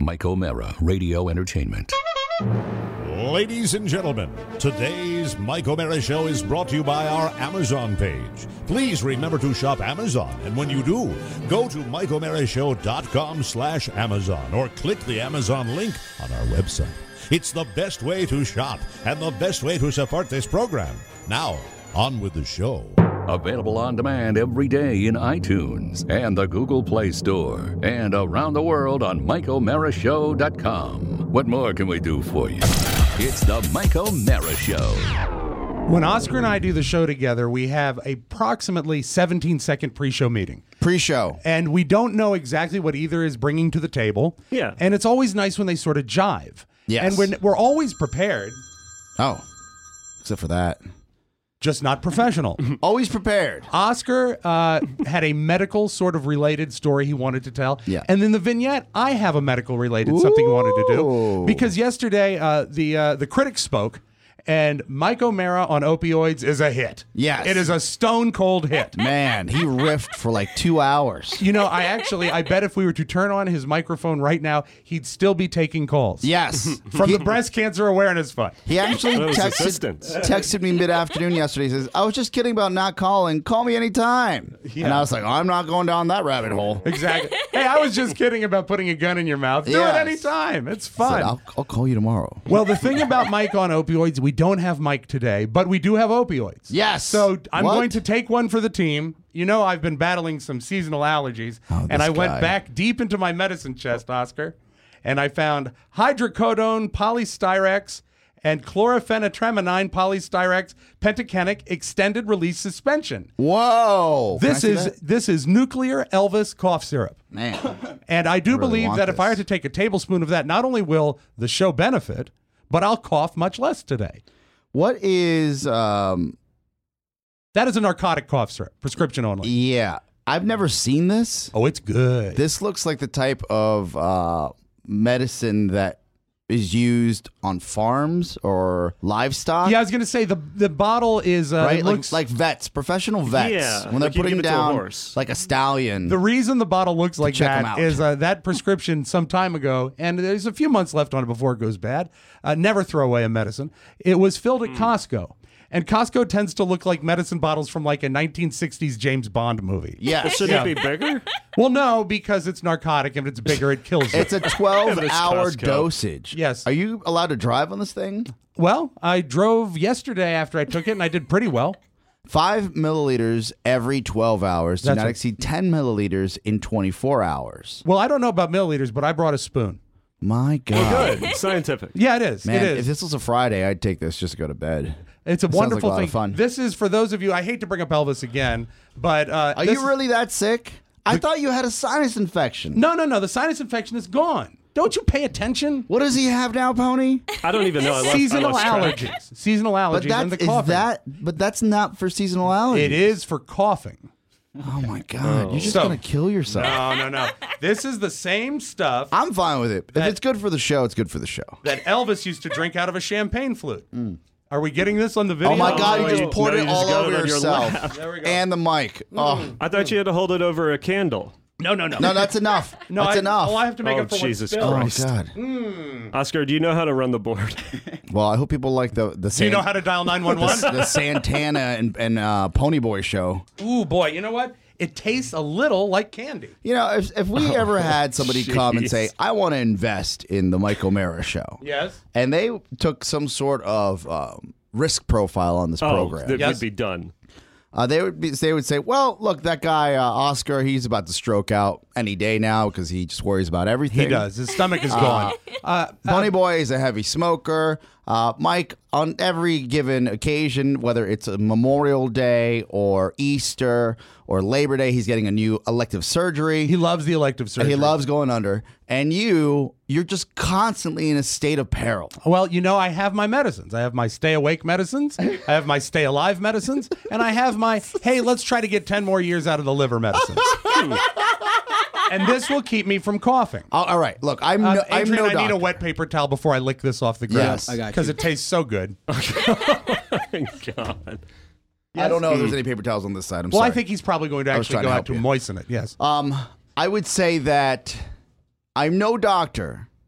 Mike O'Mara, Radio Entertainment. Ladies and gentlemen, today's Mike O'Mara Show is brought to you by our Amazon page. Please remember to shop Amazon, and when you do, go to MikeO'MaraShow.com/Amazon or click the Amazon link on our website. It's the best way to shop and the best way to support this program. Now, on with the show. Available on demand every day in iTunes and the Google Play Store and around the world on MikeO'MaraShow.com. What more can we do for you? It's the Mike O'Mara Show. When Oscar and I do the show together, we have approximately 17-second pre-show meeting. Pre-show. And we don't know exactly what either is bringing to the table. Yeah. And it's always nice when they sort of jive. Yes. And we're always prepared. Oh, except for that. Just not professional. Always prepared. Oscar had a medical sort of related story he wanted to tell. Yeah. And then the vignette, I have a medical related something he wanted to do. Because yesterday, the critics spoke, and Mike O'Mara on opioids is a hit. Yes. It is a stone cold hit. Man, he riffed for like 2 hours. You know, I bet if we were to turn on his microphone right now, he'd still be taking calls. Yes. From the Breast Cancer Awareness Fund. He actually texted me mid-afternoon yesterday. He says, I was just kidding about not calling. Call me anytime. Yeah. And I was like, I'm not going down that rabbit hole. Exactly. Hey, I was just kidding about putting a gun in your mouth. Do it Yes. anytime. It's I fun. said, I'll call you tomorrow. Well, the thing about Mike on opioids, we don't have Mike today, but we do have opioids. Yes. So I'm What? going to take one for the team. You know, I've been battling some seasonal allergies, and I went guy. back deep into my medicine chest, Oscar, and I found hydrocodone, polystyrex, and chlorophenotramine polystyrex pentacanic extended release suspension. Whoa. Can I see that? This is nuclear Elvis cough syrup. Man. And I do really believe want that if I this. were to take a tablespoon of that, not only will the show benefit, but I'll cough much less today. What is, That is a narcotic cough syrup, prescription only. yeah, I've never seen this. Oh, it's good. This looks like the type of medicine that is used on farms or livestock. Yeah, I was going to say the bottle is Right, it looks like vets, professional vets, Yeah, when they're like you putting give it to a down horse. like a stallion. the reason the bottle looks like check 'em that out. is that prescription some time ago, and there's a few months left on it before it goes bad. Never throw away a medicine. It was filled at Costco. And Costco tends to look like medicine bottles from like a 1960s James Bond movie. Yes. Should it be bigger? Well, no, because it's narcotic. If it's bigger, it kills you. It's a 12-hour Costco. dosage. Yes. Are you allowed to drive on this thing? Well, I drove yesterday after I took it, and I did pretty well. 5 milliliters every 12 hours. Do That's not right. exceed 10 milliliters in 24 hours. Well, I don't know about milliliters, but I brought a spoon. My God. Good. Scientific. Yeah, it is. Man, it if is. this was a Friday, I'd take this just to go to bed. It's a Sounds wonderful like a lot thing. of fun. This is for those of you. I hate to bring up Elvis again, but Are you really that sick? I thought you had a sinus infection. No. The sinus infection is gone. Don't you pay attention? What does he have now, Pony? I don't even know. I lost Seasonal track. allergies. Seasonal allergies and the coughing. But that's not for seasonal allergies. It is for coughing. Oh my God! You're just So- gonna kill yourself. No. This is the same stuff I'm fine with it. If That- it's good for the show, it's good for the show. that Elvis used to drink out of a champagne flute. Are we getting this on the video? Oh my God! You no, just poured you it just all got over it on your yourself lap. There we go. and the mic. Oh I thought you had to hold it over a candle. No. no, that's enough. No, that's enough. Oh, I have to make Oh, up for Jesus what's spilled. Oh my Christ. God! Oscar, do you know how to run the board? Well, I hope people like the Do you know how to dial 911? the Santana and Ponyboy show. Ooh, boy. You know what? It tastes a little like candy. You know, if we ever had somebody come and say, jeez. "I want to invest in the Mike O'Mara show," Yes. and they took some sort of risk profile on this program, that Yes. would be done. they would say, "Well, look, that guy Oscar, he's about to stroke out any day now because he just worries about everything. He does. His stomach is gone. Ponyboy is a heavy smoker. Mike, on every given occasion, whether it's a Memorial Day or Easter or Labor Day, he's getting a new elective surgery. He loves the elective surgery. He loves going under. And you're just constantly in a state of peril. Well, you know, I have my medicines. I have my stay awake medicines. I have my stay alive medicines. And I have my, hey, let's try to get 10 more years out of the liver medicines. And this will keep me from coughing. All right. Look, I'm Adrian, no I need a doctor. wet paper towel before I lick this off the ground. Yes. I got Because it tastes so good. God. I don't know if there's any paper towels on this side. I'm Well, sorry. I think he's probably going to was actually trying go to out help to you. moisten it. Yes. I would say that I'm no doctor,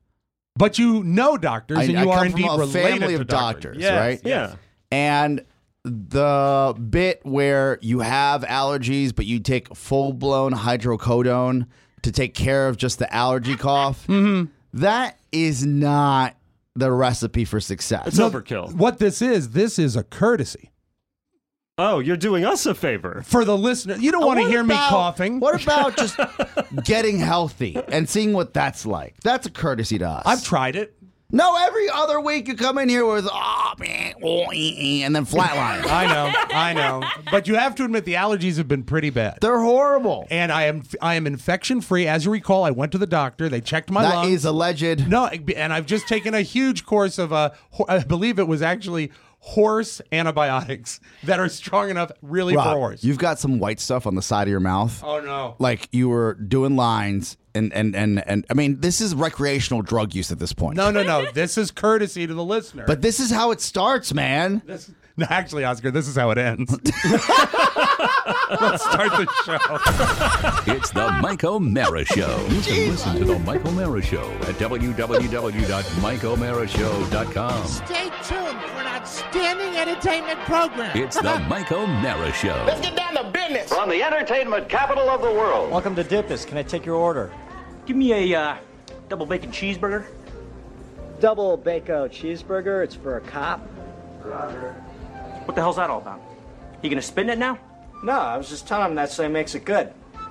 But you know doctors, and you I are come indeed from a related family to of doctors, Yes, right? Yeah. And the bit where you have allergies, but you take full-blown hydrocodone to take care of just the allergy cough, that is not the recipe for success. It's overkill. What this is a courtesy Oh, you're doing us a favor. for the listener. You don't want to What hear me about- coughing. What about just getting healthy and seeing what that's like? That's a courtesy to us. I've tried it. No, every other week you come in here with, and then flatline. I know. But you have to admit the allergies have been pretty bad. They're horrible. And I am infection free. As you recall, I went to the doctor. They checked my That lungs. is alleged. No, and I've just taken a huge course of I believe it was actually horse antibiotics that are strong enough really for Rob, horse. you've got some white stuff on the side of your mouth. Oh no. Like you were doing lines and I mean, this is recreational drug use at this point. No. This is courtesy to the listener. But this is how it starts, man. No, actually, Oscar, this is how it ends. Let's start the show. It's the Mike O'Mara Show. You can listen to the Mike O'Mara Show at www.mikeomarashow.com. Stay tuned for an outstanding entertainment program. It's the Mike O'Mara Show. Let's get down to business. From the entertainment capital of the world. Welcome to Dippus. Can I take your order? Give me a double bacon cheeseburger. Double bacon cheeseburger. It's for a cop. What the hell's that all about? You gonna spin it now? No, I was just telling him that so he makes it good.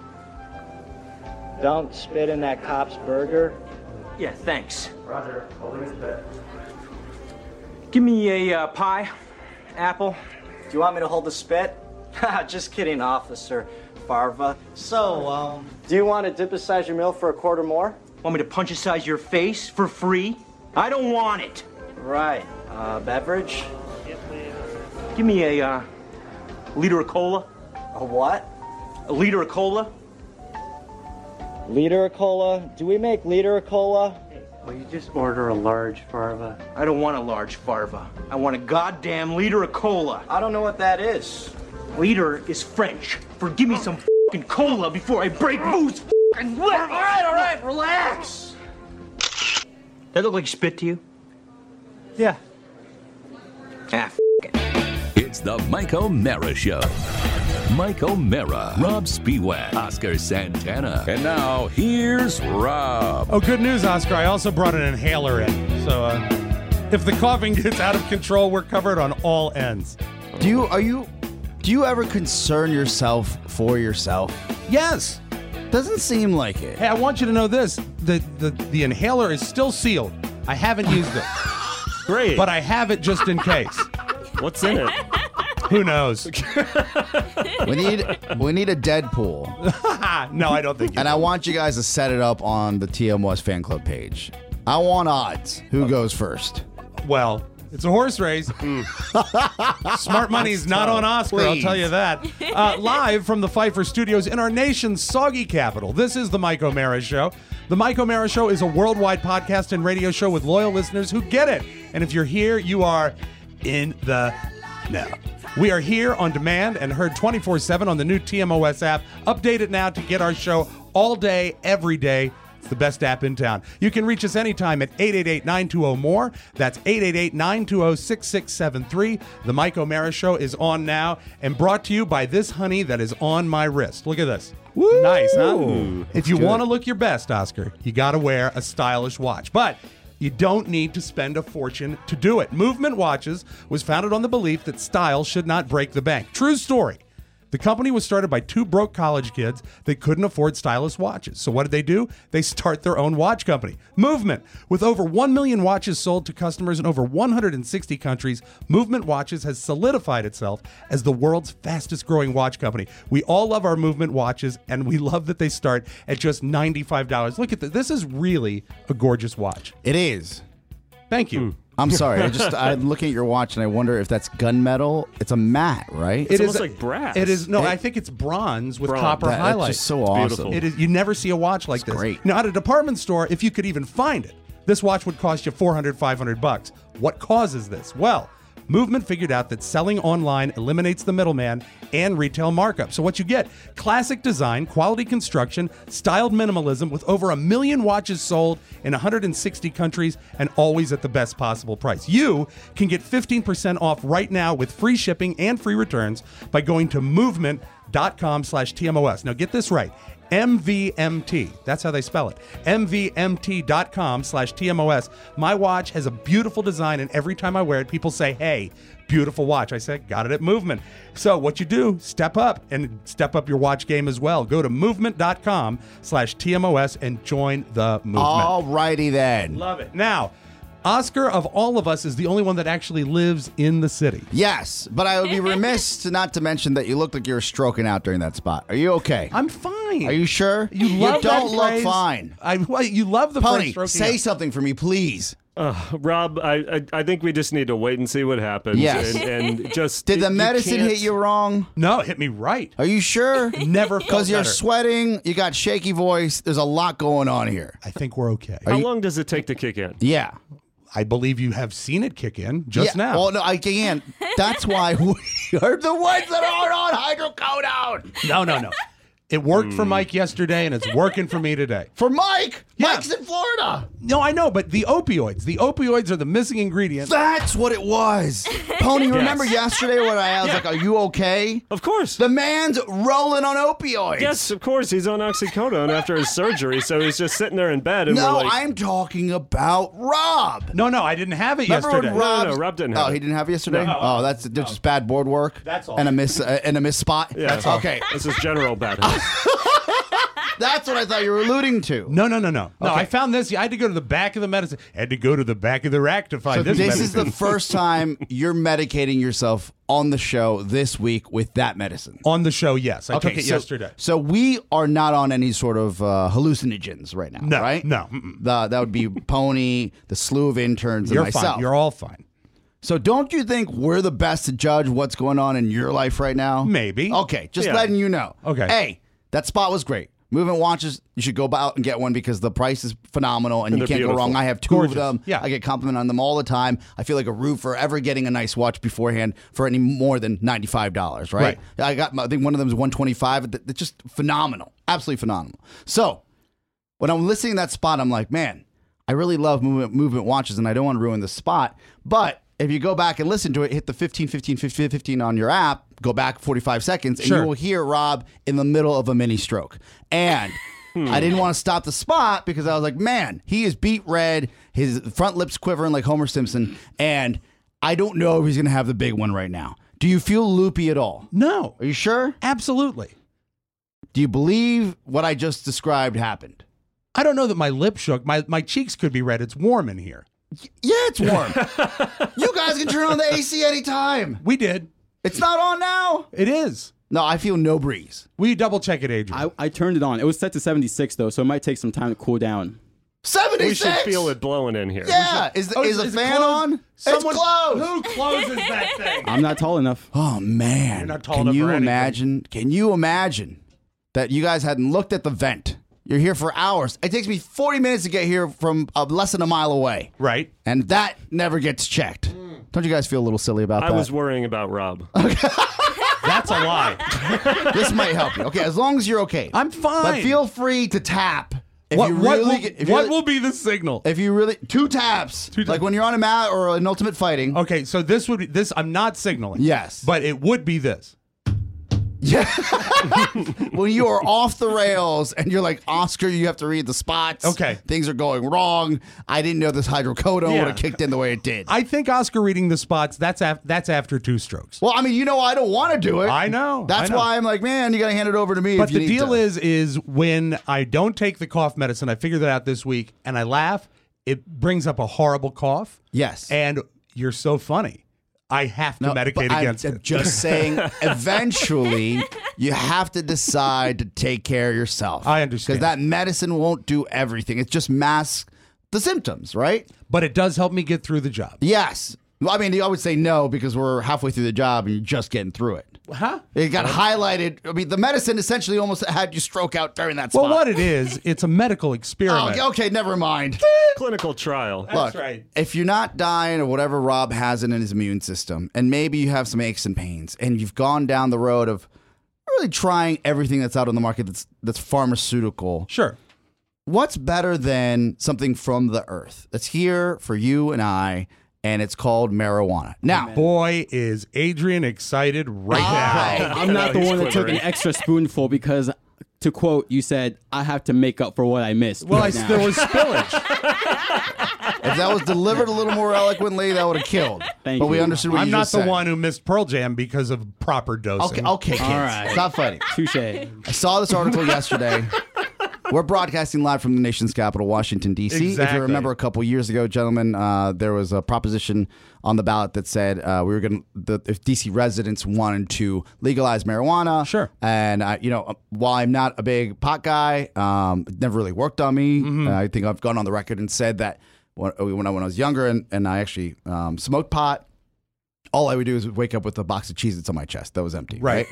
Don't spit in that cop's burger. Yeah, thanks. Roger. Give me a pie, apple. Do you want me to hold the spit? Just kidding, Officer Farva. So, do you want to Dippus-size your meal for a quarter more? Want me to punch-size your face for free? I don't want it. Right. Beverage? Give me a liter of cola. A what? A liter of cola. Liter of cola? Do we make liter of cola? Will you just order a large farva? I don't want a large farva. I want a goddamn liter of cola. I don't know what that is. Liter is French for give me some fucking cola before I break Boo's fucking leg. All right, relax. That look like spit to you? Yeah. Ah, it. It's the Mike O'Mara Show. Mike O'Mara, Rob Spiewak, Oscar Santana. And now, here's Rob. Oh, good news, Oscar. I also brought an inhaler in. So if the coughing gets out of control, we're covered on all ends. Do you ever concern yourself for yourself? Yes. Doesn't seem like it. Hey, I want you to know this. The inhaler is still sealed. I haven't used it. Great. But I have it just in case. What's in it? Who knows? We need a Deadpool. No, I don't think you And I want you guys to set it up on the TMOS fan club page. I want odds. Who goes first? Well, it's a horse race. Smart money's not on Oscar, I'll Please. tell you that. Live from the Pfeiffer Studios in our nation's soggy capital, this is the Mike O'Mara Show. The Mike O'Mara Show is a worldwide podcast and radio show with loyal listeners who get it. And if you're here, you are in the know. We are here on demand and heard 24/7 on the new TMOS app. Update it now to get our show all day, every day. It's the best app in town. You can reach us anytime at 888-920-MORE. That's 888-920-6673. The Mike O'Mara Show is on now and brought to you by this honey that is on my wrist. Look at this. Woo! Nice, huh? If you want to look your best, Oscar, you got to wear a stylish watch. But you don't need to spend a fortune to do it. Movement Watches was founded on the belief that style should not break the bank. True story. The company was started by two broke college kids that couldn't afford stylish watches. So what did? They start their own watch company, Movement. With over 1 million watches sold to customers in over 160 countries, Movement Watches has solidified itself as the world's fastest growing watch company. We all love our Movement watches, and we love that they start at just $95. Look at this. This is really a gorgeous watch. It is. Thank you. I'm sorry. I'm looking at your watch and I wonder if that's gunmetal. It's a matte, right? It's almost like brass. It is. No, I think it's bronze with Bronze. copper That's highlights. just so awesome. beautiful. It is. You never see a watch like this. great. Now, at a department store, if you could even find it, this watch would cost you $400, $500. What causes this? Well, Movement figured out that selling online eliminates the middleman and retail markup. So what you get, classic design, quality construction, styled minimalism with over 1 million watches sold in 160 countries and always at the best possible price. You can get 15% off right now with free shipping and free returns by going to movement.com/TMOS. Now get this right. MVMT. That's how they spell it. MVMT.com/TMOS. My watch has a beautiful design, and every time I wear it, people say, hey, beautiful watch. I say, got it at Movement. So what you do, step up and step up your watch game as well. Go to movement.com/TMOS and join the movement. All righty then. Love it. Now, Oscar, of all of us, is the only one that actually lives in the city. Yes, but I would be remiss to not to mention that you looked like you were stroking out during that spot. Are you okay? I'm fine. Are you sure? You love don't that look phrase. fine. You love the Pony, phrase stroking say out. something for me, please. Rob, I think we just need to wait and see what happens. Yes. And just Did the you medicine can't- hit you wrong? No, it hit me right. Are you sure? Never felt Because you're better. sweating, you got shaky voice. There's a lot going on here. I think we're okay. How long does it take to kick in? Yeah. I believe you have seen it kick in just now. Well, no, I can't. That's why we are the ones that aren't on hydrocodone. No. It worked for Mike yesterday, and it's working for me today. For Mike. Yeah. Mike's in Florida. No, I know, but the opioids are the missing ingredient. That's what it was. Pony, remember yesterday when I was like, are you okay? Of course. The man's rolling on opioids. Yes, of course. He's on oxycodone after his surgery, so he's just sitting there in bed. And No, we're like, I'm talking about Rob. No, I didn't have it Remember yesterday. when Rob? No, Rob didn't have Oh, it. he didn't have it yesterday. No. Oh, that's just bad board work. That's all. And a miss spot. Yeah. That's okay. This is general bad health. That's what I thought you were alluding to. No. No, I found this. I had to go to the back of the medicine. I had to go to the back of the rack to find So this this medicine. is the first time you're medicating yourself on the show this week with that medicine. On the show, yes. I took it yesterday. So we are not on any sort of hallucinogens right now, No, right? no. That would be Pony, the slew of interns, and You're myself. fine. You're all fine. So don't you think we're the best to judge what's going on in your life right now? Maybe. Okay, just Yeah. letting you know. Okay. Hey, that spot was great. Movement watches, you should go out and get one because the price is phenomenal and you they're can't go beautiful. wrong. I have two Gorgeous. of them. Yeah. I get complimented on them all the time. I feel like a root for ever getting a nice watch beforehand for any more than $95, right? I think one of them is $125. It's just phenomenal. Absolutely phenomenal. So when I'm listening to that spot, I'm like, man, I really love movement watches and I don't want to ruin the spot. But if you go back and listen to it, hit the 15 on your app, go back 45 seconds, and Sure. you will hear Rob in the middle of a mini stroke. And I didn't want to stop the spot because I was like, man, he is beet red, his front lips quivering like Homer Simpson, and I don't know if he's going to have the big one right now. Do you feel loopy at all? No. Are you sure? Absolutely. Do you believe what I just described happened? I don't know that my lip shook. My cheeks could be red. It's warm in here. Yeah, it's warm. You guys can turn on the AC anytime. We did. It's not on now. It is. No, I feel no breeze. We double check it, Adrian. I turned it on. It was set to 76 though, so it might take some time to cool down. 76. We should feel it blowing in here. Yeah. Is the is it fan closed? on? Someone- It's closed. Who closes that thing? I'm not tall enough. Oh man. You're not tall Can enough you for anything. imagine? Can you imagine that you guys hadn't looked at the vent? You're here for hours. It takes me 40 minutes to get here from less than a mile away. Right. And that never gets checked. Don't you guys feel a little silly about I that? was worrying about Rob. That's a lie. This might help you. Okay, as long as you're okay. I'm fine. But feel free to tap. If What, you what, really will, get- if what you- will be the signal? If you really 2 taps, like when you're on a mat or an ultimate fighting. Okay, so this would be this. I'm not signaling. Yes. But it would be this. Yeah. When you are off the rails and you're like, Oscar, you have to read the spots. Okay. Things are going wrong. I didn't know this hydrocodone Yeah. would have kicked in the way it did. I think Oscar reading the spots. That's after 2 strokes. Well, I mean, I don't want to do it. I know. That's I know. why I'm like, man, you got to hand it over to me. But if you the need deal to. is when I don't take the cough medicine, I figured that out this week, and I laugh. It brings up a horrible cough. Yes. And you're so funny. I have to No, medicate but against I'm it. just saying, eventually, you have to decide to take care of yourself. I understand. Because that medicine won't do everything. It just masks the symptoms, right? But it does help me get through the job. Yes. Well, I mean, I would say no because we're halfway through the job and you're just getting through it. Huh? It got highlighted. I mean, the medicine essentially almost had you stroke out during that spot. Well, what it is, it's a medical experiment. Oh, okay, never mind. Clinical trial. That's Look, right. if you're not dying or whatever Rob has in his immune system, and maybe you have some aches and pains, and you've gone down the road of really trying everything that's out on the market that's pharmaceutical. Sure. What's better than something from the earth that's here for you and I, and it's called marijuana. Now, boy, is Adrian excited right now. I'm not the he's one that took an quivering. extra spoonful because, to quote, you said, I have to make up for what I missed. Well, right now. there was spillage. if that was delivered a little more eloquently, that would have killed. Thank but we you. understood what I'm you not just the said. one who missed Pearl Jam because of proper dosing. Okay, kids. All right. Stop fighting. Touche. I saw this article yesterday. We're broadcasting live from the nation's capital, Washington, D.C. If Exactly. you remember a couple years ago, gentlemen, there was a proposition on the ballot that said if D.C. residents wanted to legalize marijuana. Sure. And, while I'm not a big pot guy, it never really worked on me. I think I've gone on the record and said that when I was younger and I actually smoked pot, all I would do is wake up with a box of Cheez-Its on my chest that was empty. Right.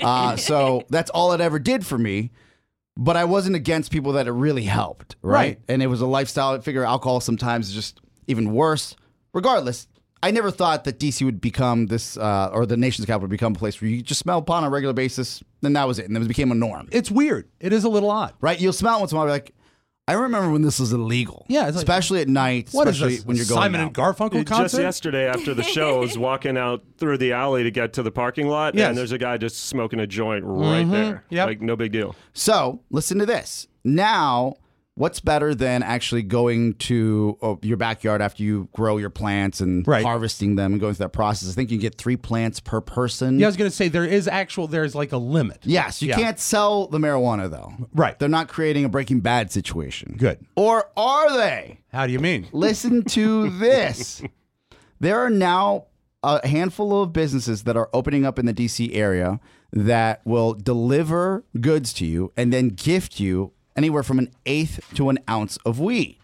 So that's all it ever did for me. But I wasn't against people that it really helped, right? Right. And it was a lifestyle. I figure alcohol sometimes is just even worse. Regardless, I never thought that DC would become this, or the nation's capital would become a place where you just smell pot on a regular basis. Then that was it. And it became a norm, It's weird. It is a little odd. right? You'll smell it once in a while, like, I remember when this was illegal. Yeah, it's like- especially at night, What is especially this? when you're going Simon out. and Garfunkel Just concert? yesterday after the show, I was walking out through the alley to get to the parking lot, Yes. and there's a guy just smoking a joint right there. Yep. Like, no big deal. So listen to this. Now, what's better than actually going to your backyard after you grow your plants and Right. harvesting them and going through that process? I think you can get 3 plants per person. Yeah, I was going to say there's like a limit. Yes, you Yeah. can't sell the marijuana though. Right. They're not creating a Breaking Bad situation. Good. Or are they? How do you mean? Listen to this. There are now a handful of businesses that are opening up in the DC area that will deliver goods to you and then gift you anywhere from an eighth to an ounce of weed.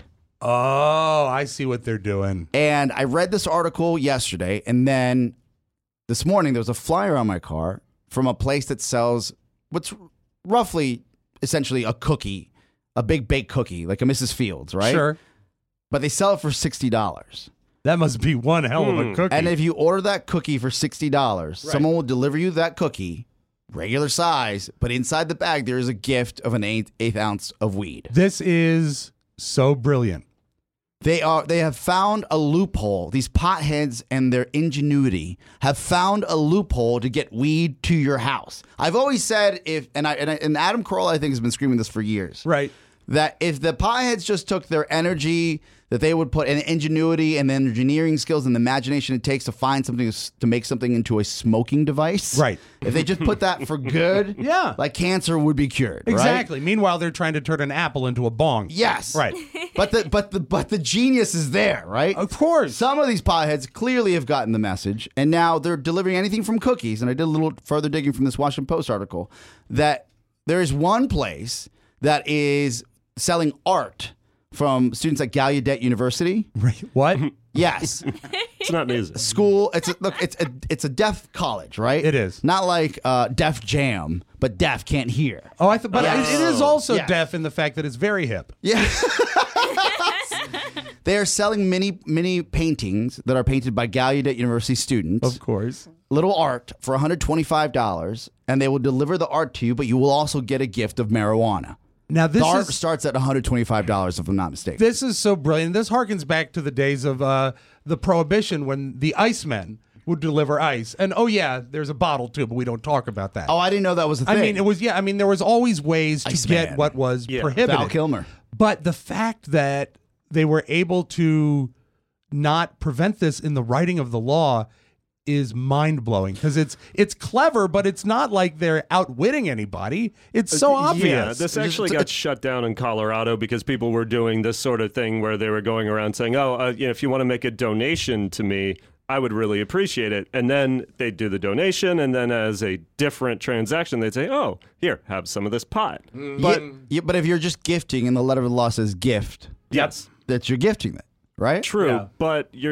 Oh, I see what they're doing. And I read this article yesterday, and then this morning there was a flyer on my car from a place that sells what's roughly essentially a cookie, a big baked cookie, like a Mrs. Fields, right? Sure. But they sell it for $60. That must be one hell of a cookie. And if you order that cookie for $60, someone will deliver you that cookie, regular size, but inside the bag there is a gift of an eighth ounce of weed. This is so brilliant. They have found a loophole. These potheads and their ingenuity have found a loophole to get weed to your house. I've always said and Adam Carolla I think has been screaming this for years. Right. That if the potheads just took their energy that they would put in ingenuity and the engineering skills and the imagination it takes to find something to make something into a smoking device. Right. If they just put that for good, Yeah. like cancer would be cured. right? Exactly. Meanwhile, they're trying to turn an apple into a bong. Yes. Right. But the genius is there, right? Of course. Some of these potheads clearly have gotten the message, and now they're delivering anything from cookies. And I did a little further digging from this Washington Post article that there is one place that is selling art from students at Gallaudet University. Right. What? Yes, It's not music. school. It's a deaf college, right? It is. Not like Def Jam, but deaf can't hear. Oh, I thought, but Yes. it is also Yes. deaf in the fact that it's very hip. Yeah. They are selling mini paintings that are painted by Gallaudet University students. Of course. Little art for $125, and they will deliver the art to you, but you will also get a gift of marijuana. Now The this art is starts at $125, if I'm not mistaken. this is so brilliant. This harkens back to the days of the Prohibition when the Icemen would deliver ice. And oh yeah, there's a bottle too, but we don't talk about that. Oh, I didn't know that was a thing. I mean, it was there was always ways to Iceman. get what was Yeah. prohibited. Val Kilmer. But the fact that they were able to not prevent this in the writing of the law is mind-blowing because it's clever, but it's not like they're outwitting anybody. It's so obvious. Yeah, this actually got shut down in Colorado because people were doing this sort of thing where they were going around saying, if you want to make a donation to me, I would really appreciate it. And then they'd do the donation, and then as a different transaction, they'd say, oh, here, have some of this pot. But but if you're just gifting and the letter of the law says gift, yes, that you're gifting it, right? true, Yeah. but you're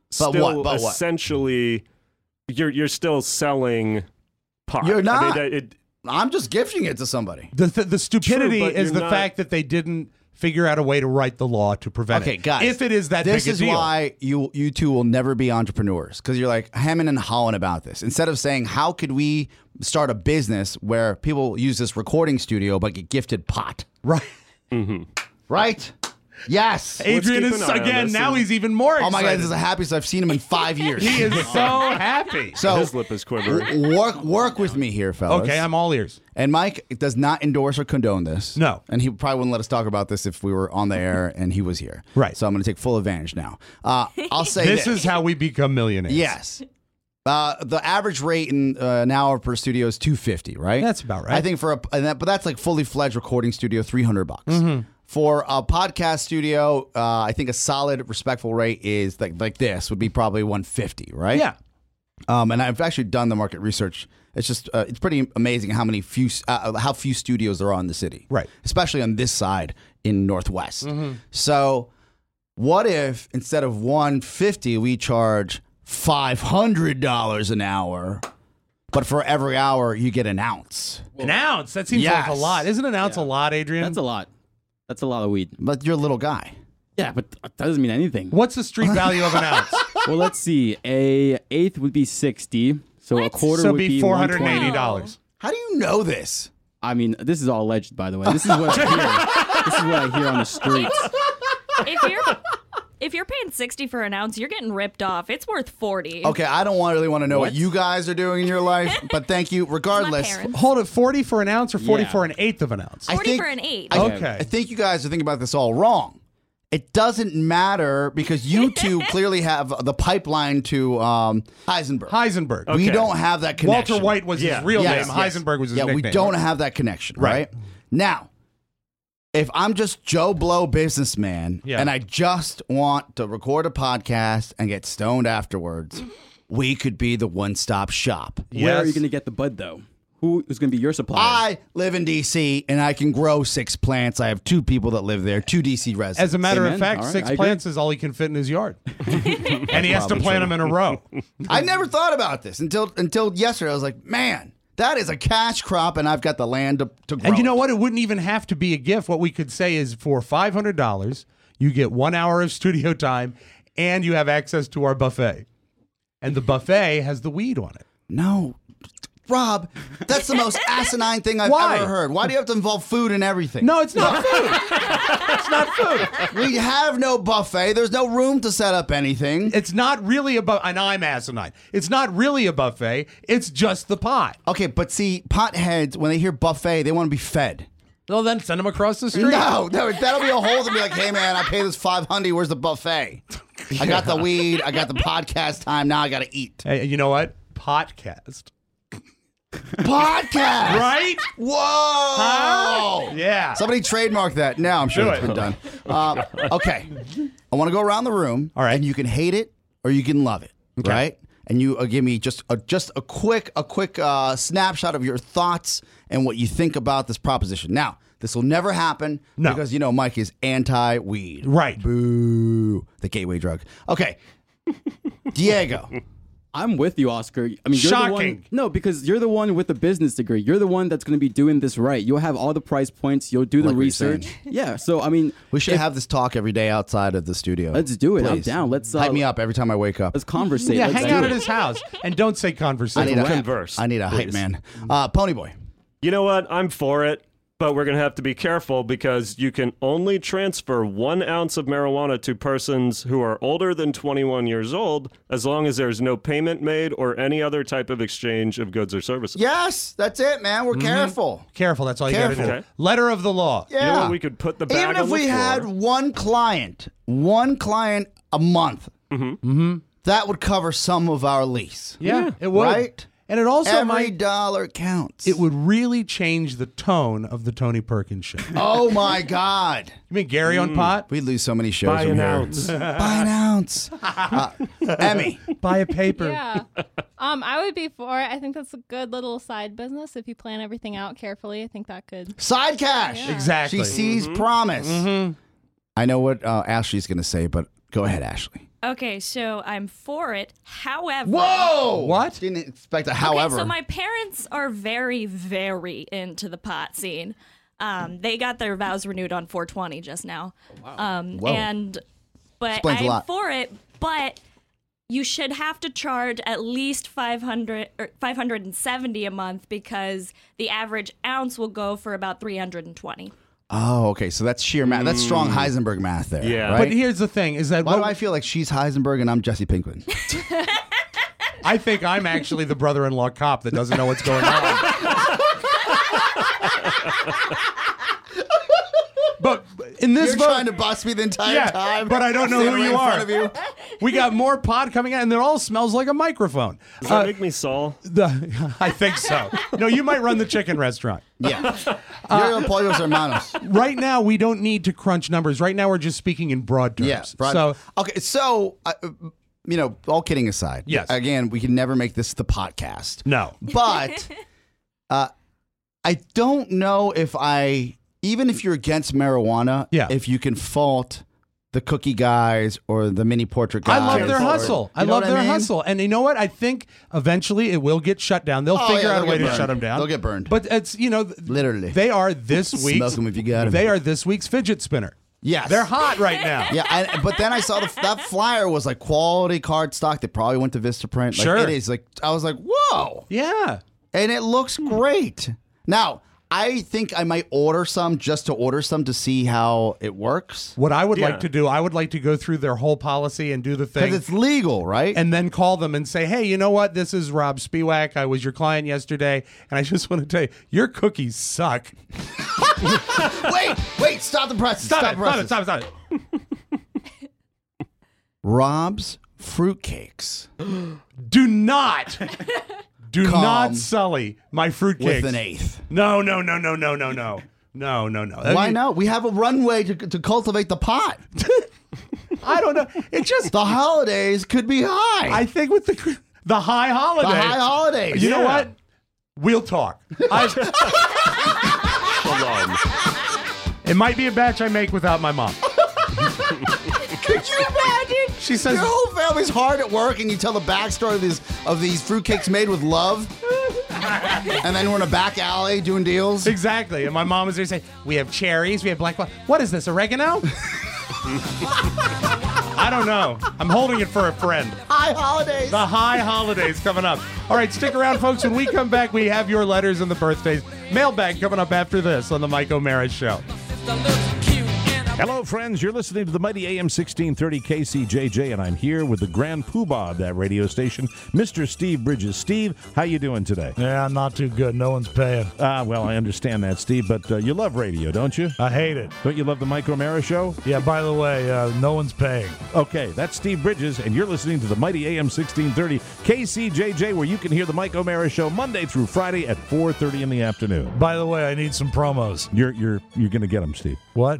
still But what? essentially you're still selling pot. You're not. I mean, I'm just gifting it to somebody. The stupidity True, but is you're the not- fact that they didn't figure out a way to write the law to prevent it. Okay, guys. If it is that this big a is deal. why you two will never be entrepreneurs, because you're like hemming and hawing about this. Instead of saying, how could we start a business where people use this recording studio but get gifted pot? Right. Right? Yes. Adrian keep is, an eye on again, this now and- he's even more excited. Oh my God, this is the happiest I've seen him in 5 years. He is so happy. So his lip is quivering. work with me here, fellas. Okay, I'm all ears. And Mike does not endorse or condone this. No. And he probably wouldn't let us talk about this if we were on the air and he was here. Right. So I'm going to take full advantage now. I'll say This is how we become millionaires. Yes. The average rate in an hour per studio is $250, right? That's about right. I think but that's like fully fledged recording studio, $300. For a podcast studio, I think a solid, respectful rate is like this would be probably $150, right? Yeah. And I've actually done the market research. It's just it's pretty amazing how few studios there are in the city, Right. Especially on this side in Northwest. So, what if instead of $150 we charge $500 an hour, but for every hour you get an ounce? An ounce? That seems like a Yes. lot. Isn't an ounce a lot, Adrian? That's a lot. That's a lot of weed. But you're a little guy. Yeah, but that doesn't mean anything. What's the street value of an ounce? Well, let's see. A eighth would be 60. So a quarter So would be be $120. $480. How do you know this? I mean, this is all alleged, by the way. This is what I hear. This is what I hear on the streets. If you're paying 60 for an ounce, you're getting ripped off. It's worth 40. Okay, I don't really want to know what What? you guys are doing in your life, but thank you. Regardless, parents. Hold it, 40 for an ounce or 40 Yeah. for an eighth of an ounce? 40 for an eighth. Okay. I think you guys are thinking about this all wrong. It doesn't matter because you two clearly have the pipeline to Heisenberg. Heisenberg. We Okay. don't have that connection. Walter White was Yeah. his real Yes, name. yes. Heisenberg was his Yeah, nickname. we don't have that connection, right? Now, if I'm just Joe Blow businessman Yeah. and I just want to record a podcast and get stoned afterwards, we could be the one-stop shop. Where are you Yes. going to get the bud, though? Who is going to be your supplier? I live in D.C. and I can grow 6 plants. I have 2 people that live there, 2 D.C. residents. As a matter of Amen. fact, All right, 6 I agree. plants is all he can fit in his yard. And he has to Probably plant true. them in a row. I never thought about this until yesterday. I was like, man, that is a cash crop, and I've got the land to grow. And you know it. what? It wouldn't even have to be a gift. What we could say is for $500, you get 1 hour of studio time and you have access to our buffet. And the buffet has the weed on it. No, Rob, that's the most asinine thing I've Why? ever heard. Why do you have to involve food in everything? No, it's not food. It's not food. We have no buffet. There's no room to set up anything. It's not really a buffet. And I'm asinine. It's not really a buffet. It's just the pot. Okay, but see, potheads, when they hear buffet, they want to be fed. Well, then send them across the street. No, that'll be a whole to be like, hey man, I pay this $500. Where's the buffet? I got the weed. I got the podcast time. Now I got to eat. Hey, you know what? Podcast. Podcast, Right? Whoa! Yeah. Somebody trademark that. Now I'm sure Do it's it. been done. Okay, I want to go around the room. All right. and you can hate it or you can love it. Right, and you give me just a quick snapshot of your thoughts and what you think about this proposition. Now, this will never happen No. because you know Mike is anti-weed. Right. Boo, the gateway drug. Okay, Diego. I'm with you, Oscar. I mean, you're the one. Shocking. No, because you're the one with the business degree. You're the one that's going to be doing this right. You'll have all the price points. You'll do the Like what you're research. saying. Yeah. So I mean, We should have this talk every day outside of the studio. let's do it. I'm Please. down. Let's Hype me up every time I wake up. Let's conversate. Yeah, Let's hang do out it. at his house and don't say conversation. Converse. I need a hype please. man. Ponyboy. You know what? I'm for it, but we're going to have to be careful because you can only transfer 1 ounce of marijuana to persons who are older than 21 years old as long as there's no payment made or any other type of exchange of goods or services. Yes, that's it, man. We're careful. Careful, that's all you got to do. Careful. Okay. Letter of the law. Yeah. You know what? We could put the bag Even on if the we floor. had one client a month, that would cover some of our lease. Yeah, it would. Right? And it also Every might, dollar counts. it would really change the tone of the Tony Perkins show. You Oh my God. mean Gary on pot? We'd lose so many shows. Buy from an here. ounce. Buy an ounce. Emmy. Buy a paper. Yeah. I would be for it. I think that's a good little side business if you plan everything out carefully. I think that could. Side cash. Yeah. Exactly. She sees promise. I know what Ashley's going to say, but go ahead, Ashley. Okay, so I'm for it. However, Whoa! What? Didn't expect a however. Okay, so my parents are very, very into the pot scene. They got their vows renewed on 420 just now. Whoa. But Explains a I'm lot. for it. But you should have to charge at least $570 a month because the average ounce will go for about $320. Oh, okay. So that's sheer math. That's strong Heisenberg math there. Yeah. Right? But here's the thing: is that Why do I feel like she's Heisenberg and I'm Jesse Pinkman? I think I'm actually the brother-in-law cop that doesn't know what's going on. But in this You're vote, trying to bust me the entire time. but I don't know Standing who right you in are. front of you. We got more pod coming out, and it all smells like a microphone. Does that make me Saul? I think so. No, you might run the chicken restaurant. Yeah. You're Pollos Hermanos. Right now, we don't need to crunch numbers. Right now, we're just speaking in broad terms. Yeah. So okay. So, all kidding aside. Yes. Again, we can never make this the podcast. no. But I don't know even if you're against marijuana, if you can fault the cookie guys or the mini portrait guys. I love their hustle. I love their mean? hustle. And you know what? I think eventually it will get shut down. They'll figure out a way to shut them down. They'll get burned. But it's, literally. they are this week's. Smoke 'em if you got 'em. They are this week's fidget spinner. Yes. They're hot right now. Yeah, but then I saw that flyer was like quality card stock. They probably went to Vistaprint. Like, Sure. It is like, I was like, whoa. Yeah. And it looks great. Now, I think I might order some just to order some to see how it works. What I would like to do, I would like to go through their whole policy and do the thing. Because it's legal, right? And then call them and say, hey, you know what? This is Rob Spiewak. I was your client yesterday. And I just want to tell you, your cookies suck. Wait, stop the presses. Stop it. Rob's fruitcakes. Do not. Do Come not sully my fruitcakes. with an eighth. No. Why not? We have a runway to cultivate the pot. I don't know. It just The holidays could be high. I think with the high holidays. The high holidays. You know what? We'll talk. It might be a batch I make without my mom. Could you imagine? She says your whole family's hard at work, and you tell the backstory of these fruitcakes made with love, and then we're in a back alley doing deals. Exactly. And my mom is there saying, we have cherries, we have black. What is this, oregano? I don't know. I'm holding it for a friend. High holidays. The high holidays coming up. All right, stick around, folks. When we come back, we have your letters and the birthdays. Mailbag coming up after this on the Mike O'Mara Show. Hello, friends. You're listening to the mighty AM 1630 KCJJ, and I'm here with the grand poobah of that radio station, Mr. Steve Bridges. Steve, how you doing today? Yeah, not too good. No one's paying. Well, I understand that, Steve, but you love radio, don't you? I hate it. Don't you love the Mike O'Mara Show? Yeah, by the way, no one's paying. Okay, that's Steve Bridges, and you're listening to the mighty AM 1630 KCJJ, where you can hear the Mike O'Mara Show Monday through Friday at 4:30 in the afternoon. By the way, I need some promos. You're going to get them, Steve. What?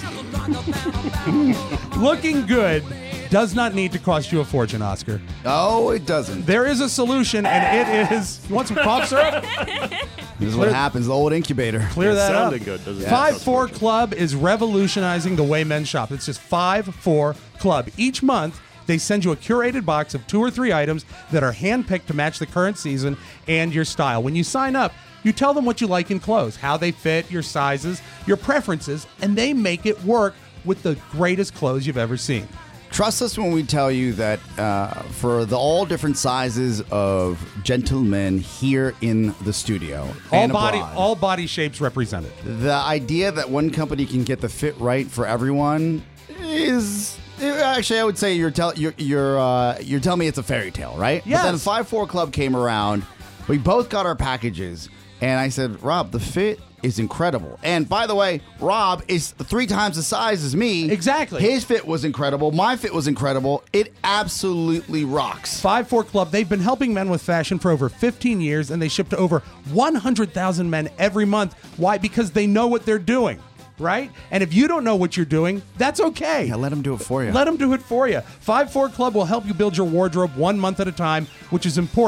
Looking good does not need to cost you a fortune, Oscar. Oh, it doesn't. There is a solution, and it is... You want some cough syrup? This is what happens, the old incubator. Clear that up. Sounded good, doesn't it? 5-4 Club is revolutionizing the way men shop. It's just 5-4 Club. Each month, they send you a curated box of 2 or 3 items that are handpicked to match the current season and your style. When you sign up, you tell them what you like in clothes, how they fit, your sizes, your preferences, and they make it work with the greatest clothes you've ever seen. Trust us when we tell you that for all different sizes of gentlemen here in the studio and abroad, all body shapes represented. The idea that one company can get the fit right for everyone is... Actually, I would say you're telling me it's a fairy tale, right? Yes. But then 5-4 Club came around. We both got our packages, and I said, Rob, the fit is incredible. And by the way, Rob is 3 times the size as me. Exactly. His fit was incredible. My fit was incredible. It absolutely rocks. 5-4 Club, they've been helping men with fashion for over 15 years, and they ship to over 100,000 men every month. Why? Because they know what they're doing. Right? And if you don't know what you're doing, that's okay. Yeah, let them do it for you. Let them do it for you. 5-4 Club will help you build your wardrobe 1 month at a time, which is important.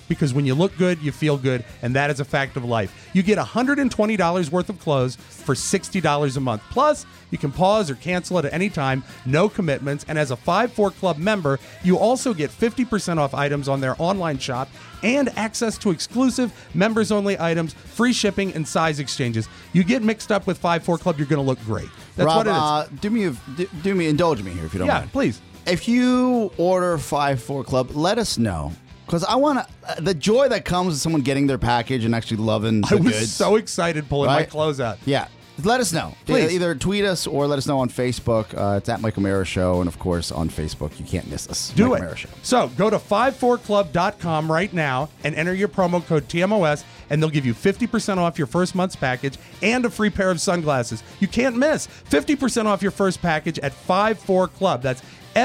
because when you look good, you feel good, and that is a fact of life. You get $120 worth of clothes for $60 a month. Plus, you can pause or cancel it at any time, no commitments, and as a 5-4 Club member, you also get 50% off items on their online shop and access to exclusive members-only items, free shipping, and size exchanges. You get mixed up with 5-4 Club, you're going to look great. That's Rob, what it is. Indulge me here if you don't mind. Yeah, please. If you order 5-4 Club, let us know. Because I want to, the joy that comes with someone getting their package and actually loving the I was goods. so excited pulling my clothes out. Yeah. Let us know. Please. Either tweet us or let us know on Facebook. It's at Michael Mara Show. And of course, on Facebook, you can't miss us. Do Michael it. Mara Show. So go to 54club.com right now and enter your promo code TMOS, and they'll give you 50% off your first month's package and a free pair of sunglasses. You can't miss 50% off your first package at 54 Club. That's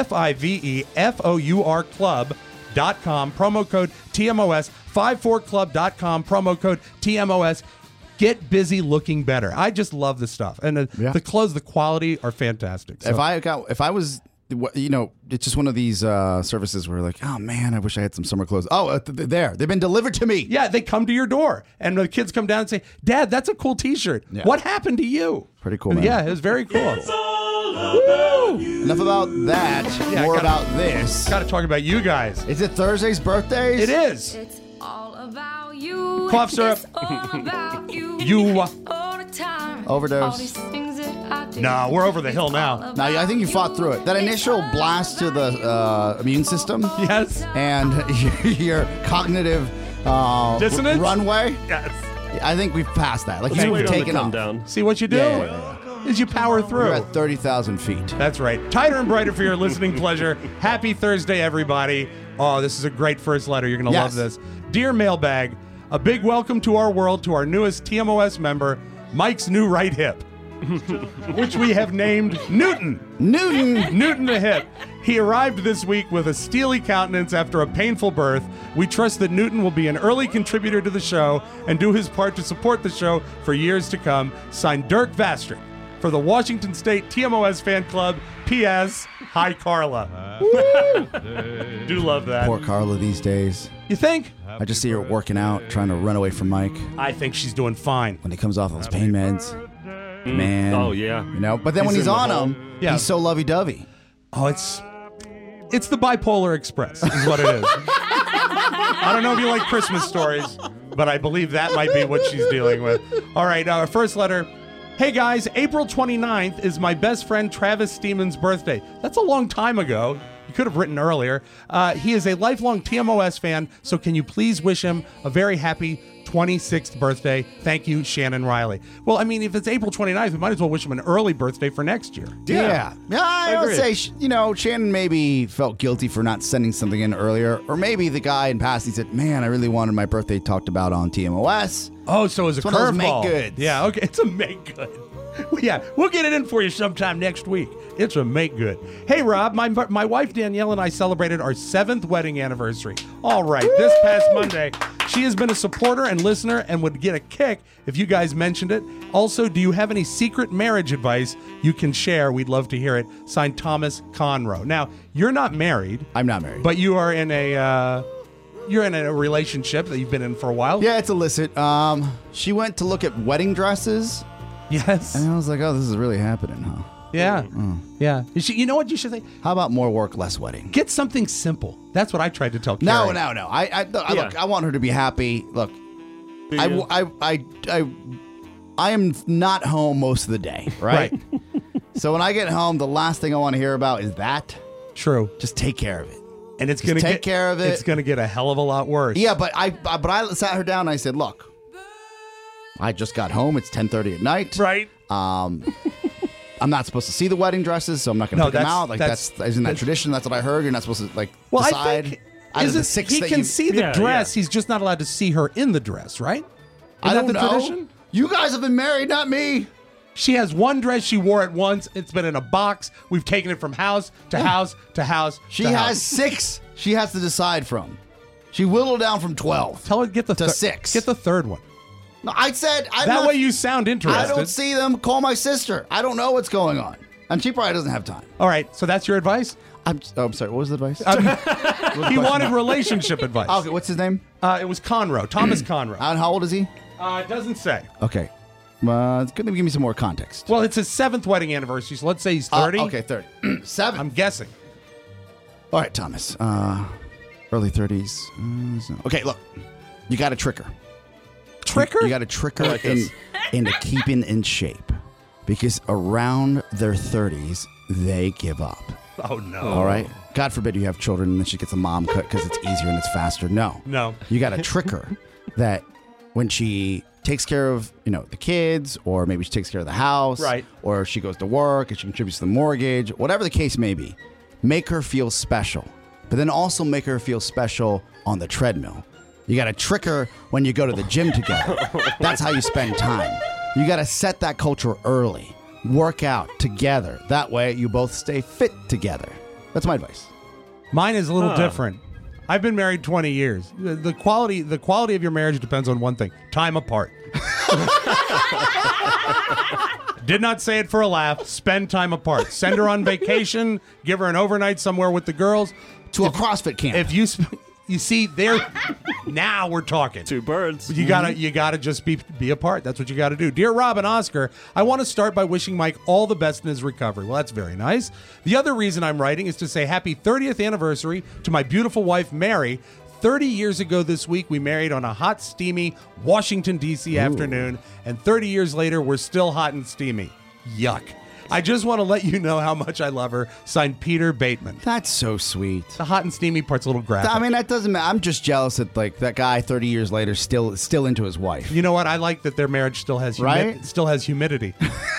FIVEFOUR Club.com. Promo code TMOS. 54club.com. Promo code TMOS. Get busy looking better. I just love the stuff, and the clothes, the quality are fantastic. So. If I was, it's just one of these services where like, oh man, I wish I had some summer clothes. Oh, they've been delivered to me. Yeah, they come to your door, and the kids come down and say, "Dad, that's a cool T-shirt. Yeah. What happened to you?" Pretty cool, man. Yeah, it was very cool. Enough about that. More about this. Got to talk about you guys. Is it Thursday's birthdays? It is. It's all about you. Cough syrup. It's all about you. You. All the time. Overdose. All these things that I do. No, we're over the hill now. Now, I think you fought through it. That initial blast to the immune system. Yes. And your cognitive dissonance runway. Yes. I think we've passed that. Like Let's you've wait on taken to come off. down. See what you do? Yeah. Is you power through. You're at 30,000 feet. That's right. Tighter and brighter for your listening pleasure. Happy Thursday, everybody. Oh, this is a great first letter. You're going to love this. Dear Mailbag, a big welcome to our world to our newest TMOS member, Mike's new right hip, which we have named Newton. Newton the hip. He arrived this week with a steely countenance after a painful birth. We trust that Newton will be an early contributor to the show and do his part to support the show for years to come. Signed, Dirk Vastrick. For the Washington State TMOS Fan Club, P.S. Hi, Carla. Do love that. Poor Carla these days. You think? I just see her working out, trying to run away from Mike. I think she's doing fine. When he comes off those pain meds. Man. Oh, yeah. But then when he's on them, he's so lovey-dovey. Oh, it's the bipolar express is what it is. I don't know if you like Christmas stories, but I believe that might be what she's dealing with. All right, our first letter. Hey guys, April 29th is my best friend Travis Steeman's birthday. That's a long time ago. You could have written earlier. He is a lifelong TMOS fan, so can you please wish him a very happy 26th birthday? Thank you, Shannon Riley. Well, I mean, if it's April 29th, we might as well wish him an early birthday for next year. Yeah, I would say, Shannon maybe felt guilty for not sending something in earlier. Or maybe the guy in passing said, man, I really wanted my birthday talked about on TMOS. Oh, so it's a one of those curveball. make goods. Yeah, okay. It's a make good. Yeah, we'll get it in for you sometime next week. It's a make good. Hey, Rob, my wife Danielle and I celebrated our 7th wedding anniversary. All right, this past Monday. She has been a supporter and listener and would get a kick if you guys mentioned it. Also, do you have any secret marriage advice you can share? We'd love to hear it. Signed, Thomas Conroe. Now, you're not married. I'm not married. But you are in a... You're in a relationship that you've been in for a while. Yeah, it's illicit. She went to look at wedding dresses. Yes. And I was like, oh, this is really happening, huh? Yeah. Yeah. You know what you should say? How about more work, less wedding? Get something simple. That's what I tried to tell Carrie. No. Look, I want her to be happy. Look, I am not home most of the day, right? So when I get home, the last thing I want to hear about is that. True. Just take care of it. And it's going to take care of it. It's going to get a hell of a lot worse. Yeah, but I sat her down and I said, look, I just got home. It's 10:30 at night. Right. I'm not supposed to see the wedding dresses, so I'm not going to pick them out. Like isn't that tradition? That's what I heard. You're not supposed to decide. I think out of the 6 he that can you see the dress. He's just not allowed to see her in the dress, right? I don't that the know. tradition? You guys have been married, not me. She has one dress she wore at once. It's been in a box. We've taken it from house to house to house. She has 6. She has to decide from. She whittled down from 12. Tell her to get the 6. Get the third one. No, I said that way you sound interested. I don't see them. Call my sister. I don't know what's going on, and she probably doesn't have time. All right, so that's your advice. I'm sorry. What was the advice? He wanted relationship advice. Okay, what's his name? It was Conroe, Thomas Conroe. And how old is he? It doesn't say. Okay. It's going to give me some more context. Well, it's his 7th wedding anniversary, so let's say he's 30. Okay, 30. 7. I'm guessing. All right, Thomas. Early 30s. Okay, look. You got to trick her. Trick her? You got to trick her into keeping in shape. Because around their 30s, they give up. Oh, no. All right? God forbid you have children and then she gets a mom cut because it's easier and it's faster. No. You got to trick her that when she takes care of, the kids, or maybe she takes care of the house, right, or she goes to work and she contributes to the mortgage, whatever the case may be, make her feel special. But then also make her feel special on the treadmill. You got to trick her when you go to the gym together. That's how you spend time. You got to set that culture early. Work out together. That way you both stay fit together. That's my advice. Mine is a little different. I've been married 20 years. The quality of your marriage depends on one thing: time apart. Did not say it for a laugh. Spend time apart. Send her on vacation. Give her an overnight somewhere with the girls. To a CrossFit camp. If you see, now we're talking. 2 birds. You gotta just be apart. That's what you gotta do. Dear Rob and Oscar, I want to start by wishing Mike all the best in his recovery. Well, that's very nice. The other reason I'm writing is to say happy 30th anniversary to my beautiful wife, Mary. 30 years ago this week, we married on a hot, steamy Washington, D.C. afternoon, and 30 years later, we're still hot and steamy. Yuck. I just want to let you know how much I love her. Signed, Peter Bateman. That's so sweet. The hot and steamy part's a little graphic. I mean, that doesn't matter. I'm just jealous that that guy 30 years later still into his wife. You know what? I like that their marriage still has humidity.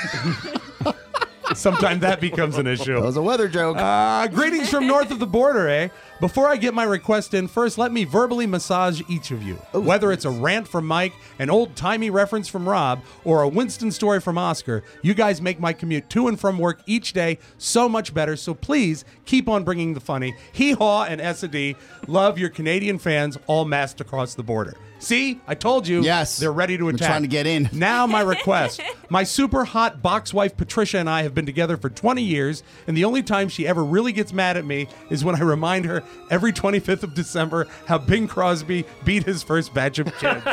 Sometimes that becomes an issue. That was a weather joke. Greetings from north of the border, eh? Before I get my request in, first let me verbally massage each of you. Ooh, Whether it's a rant from Mike, an old-timey reference from Rob, or a Winston story from Oscar, you guys make my commute to and from work each day so much better, so please keep on bringing the funny. Hee-haw and S&D. Love, your Canadian fans all massed across the border. See? I told you. Yes. They're ready to attack. They're trying to get in. Now my request. My super hot box wife Patricia and I have been together for 20 years, and the only time she ever really gets mad at me is when I remind her every 25th of December how Bing Crosby beat his first batch of kids.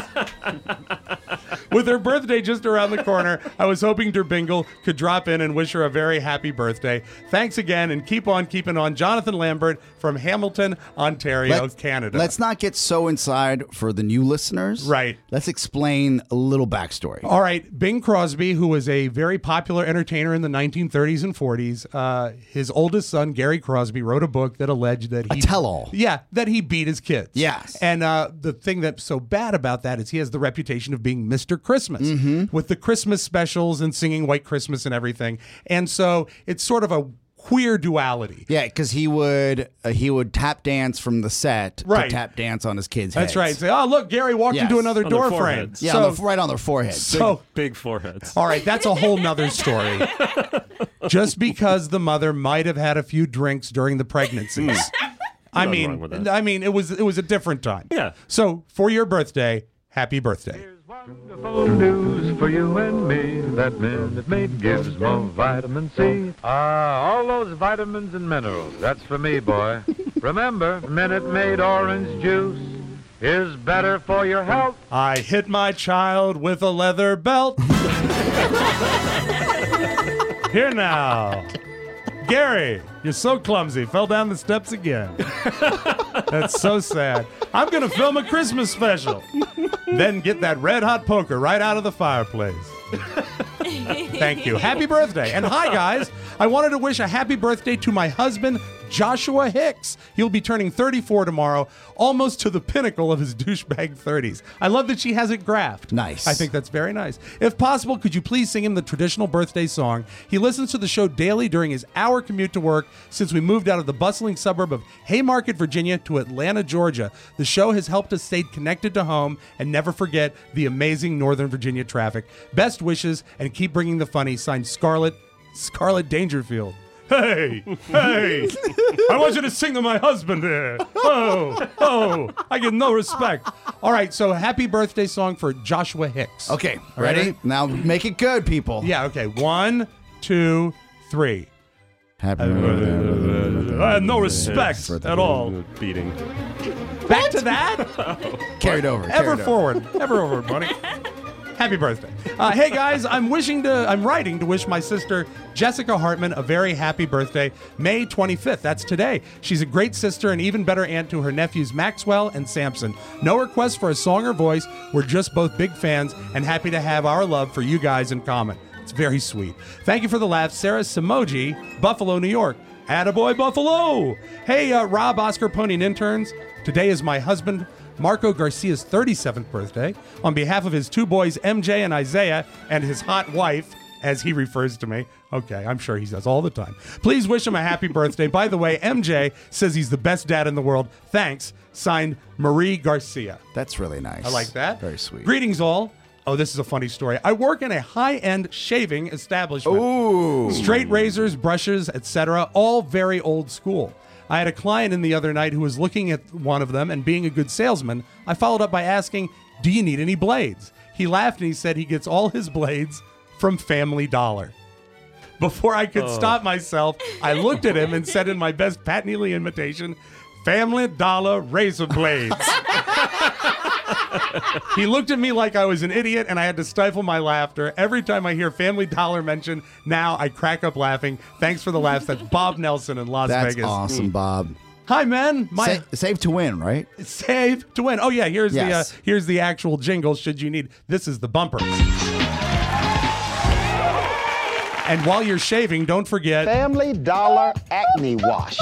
With her birthday just around the corner, I was hoping Bingle could drop in and wish her a very happy birthday. Thanks again, and keep on keeping on. Jonathan Lambert from Hamilton, Ontario, Canada. Let's not get so inside for the new listeners. Right. Let's explain a little backstory. All right. Bing Crosby, who was a very popular entertainer in the 1930s and 40s, his oldest son, Gary Crosby, wrote a book that alleged that he... A tell-all. Yeah, that he beat his kids. Yes. And the thing that's so bad about that is he has the reputation of being Mr. Christmas with the Christmas specials and singing White Christmas and everything. And so it's sort of a queer duality. Yeah, because he would tap dance from the set to tap dance on his kids' heads. That's right. Say, oh, look, Gary walked into another door frame. Yeah, right on their foreheads. So big foreheads. All right, that's a whole nother story. Just because the mother might have had a few drinks during the pregnancies. I mean, it was a different time. Yeah. So for your birthday, happy birthday. Wonderful news for you and me that Minute Maid gives more vitamin C. All those vitamins and minerals. That's for me, boy. Remember, Minute Maid orange juice is better for your health. I hit my child with a leather belt. Here now. Gary, you're so clumsy. Fell down the steps again. That's so sad. I'm going to film a Christmas special. Then get that red hot poker right out of the fireplace. Thank you. Happy birthday. And hi, guys. I wanted to wish a happy birthday to my husband, Joshua Hicks. He'll be turning 34 tomorrow, almost to the pinnacle of his douchebag 30s. I love that she has it graphed. Nice. I think that's very nice. If possible, could you please sing him the traditional birthday song? He listens to the show daily during his hour commute to work since we moved out of the bustling suburb of Haymarket, Virginia to Atlanta, Georgia. The show has helped us stay connected to home and never forget the amazing Northern Virginia traffic. Best wishes and keep bringing the funny. Signed, Scarlett Dangerfield. Hey, I want you to sing to my husband here. Oh, I get no respect. All right, so happy birthday song for Joshua Hicks. Okay, ready? Now make it good, people. Yeah, okay. 1, 2, 3. Happy birthday. I have no respect at all. Beating. Back to that? Carried over. Ever forward, buddy. Happy birthday. Hey guys, I'm writing to wish my sister Jessica Hartman a very happy birthday, May 25th. That's today. She's a great sister and even better aunt to her nephews Maxwell and Samson. No request for a song or voice. We're just both big fans and happy to have our love for you guys in common. It's very sweet. Thank you for the laugh, Sarah Samoji, Buffalo, New York. Attaboy, Buffalo! Hey, Rob, Oscar, Pony, and interns. Today is my husband, Marco Garcia's 37th birthday. On behalf of his two boys, MJ and Isaiah, and his hot wife, as he refers to me. Okay, I'm sure he does all the time. Please wish him a happy birthday. By the way, MJ says he's the best dad in the world. Thanks. Signed, Marie Garcia. That's really nice. I like that. Very sweet. Greetings, all. Oh, this is a funny story. I work in a high-end shaving establishment. Ooh. Straight razors, brushes, etc., all very old school. I had a client in the other night who was looking at one of them, and being a good salesman, I followed up by asking, do you need any blades? He laughed and he said he gets all his blades from Family Dollar. Before I could stop myself, I looked at him and said in my best Pat Neely imitation, Family Dollar razor blades. He looked at me like I was an idiot, and I had to stifle my laughter. Every time I hear Family Dollar mentioned, now I crack up laughing. Thanks for the laughs. That's Bob Nelson in Las That's Vegas. awesome, Bob. Hi, men. Save to win, right? Save to win. Oh, yeah, here's the actual jingle, should you need. This is the bumper. And while you're shaving, don't forget... Family Dollar Acne Wash.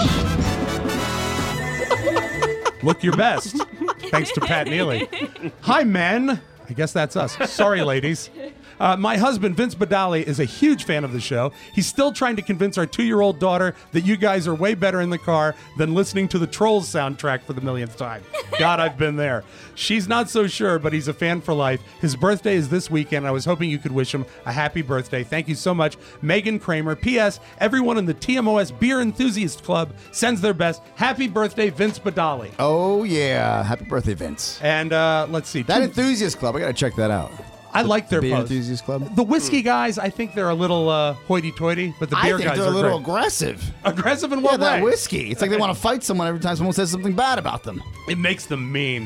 Look your best. Thanks to Pat Neely. Hi, men. I guess that's us. Sorry, ladies. My husband, Vince Badali, is a huge fan of the show. He's still trying to convince our 2-year-old daughter that you guys are way better in the car than listening to the Trolls soundtrack for the millionth time. God, I've been there. She's not so sure, but he's a fan for life. His birthday is this weekend. I was hoping you could wish him a happy birthday. Thank you so much, Megan Kramer. P.S. Everyone in the TMOS Beer Enthusiast Club sends their best. Happy birthday, Vince Badali. Oh, yeah. Happy birthday, Vince. And let's see. That Enthusiast Club, I got to check that out. I like their Beer posts. Enthusiast Club. The whiskey guys, I think they're a little hoity-toity, but the beer guys they're are a little great. aggressive. Aggressive in what way? That whiskey. It's like they want to fight someone every time someone says something bad about them. It makes them mean.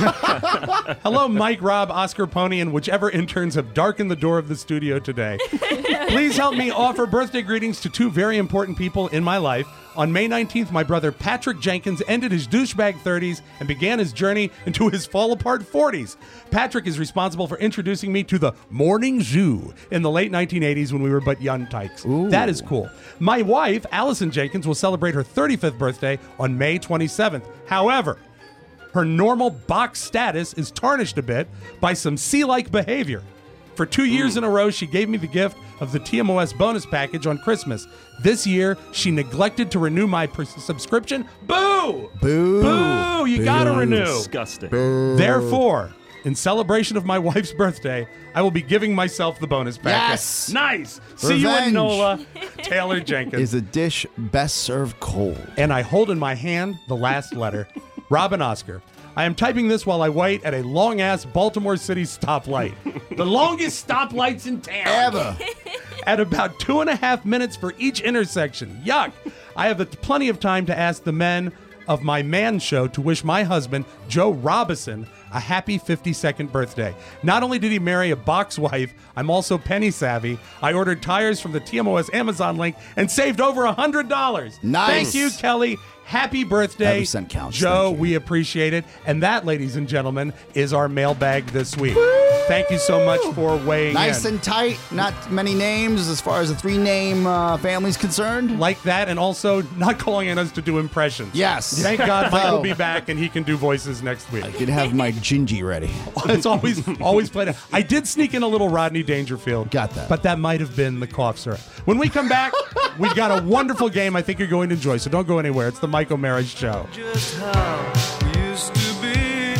Hello, Mike, Rob, Oscar, Pony, and whichever interns have darkened the door of the studio today. Please help me offer birthday greetings to two very important people in my life. On May 19th, my brother Patrick Jenkins ended his douchebag 30s and began his journey into his fall-apart 40s. Patrick is responsible for introducing me to the Morning Zoo in the late 1980s when we were but young tykes. Ooh. That is cool. My wife, Allison Jenkins, will celebrate her 35th birthday on May 27th. However, her normal box status is tarnished a bit by some sea-like behavior. For 2 years in a row, she gave me the gift of the TMOS bonus package on Christmas. This year, she neglected to renew my subscription. Boo! Boo! Boo! You gotta renew. Disgusting. Boo. Therefore, in celebration of my wife's birthday, I will be giving myself the bonus package. Yes! Nice! See you in Revenge. NOLA. Taylor Jenkins. Is a dish best served cold. And I hold in my hand the last letter. Rob and Oscar. I am typing this while I wait at a long-ass Baltimore City stoplight. The longest stoplights in town. Ever. At about 2.5 minutes for each intersection. Yuck. I have plenty of time to ask the men of my man show to wish my husband, Joe Robison, a happy 52nd birthday. Not only did he marry a box wife, I'm also penny savvy. I ordered tires from the TMOS Amazon link and saved over $100. Nice. Thank you, Kelly. Happy birthday, Every cent counts. Joe. Thank you. We appreciate it. And that, ladies and gentlemen, is our mailbag this week. Thank you so much for weighing Nice in. and tight. Not many names as far as the 3-name family's concerned. Like that, and also not calling on us to do impressions. Yes. Thank God Mike Oh. will be back and he can do voices next week. I could have my Gingy ready. It's always played. I did sneak in a little Rodney Dangerfield. Got that. But that might have been the cough syrup. When we come back, we've got a wonderful game I think you're going to enjoy, so don't go anywhere. It's the Mike O'Mara Show. Just how we used to be.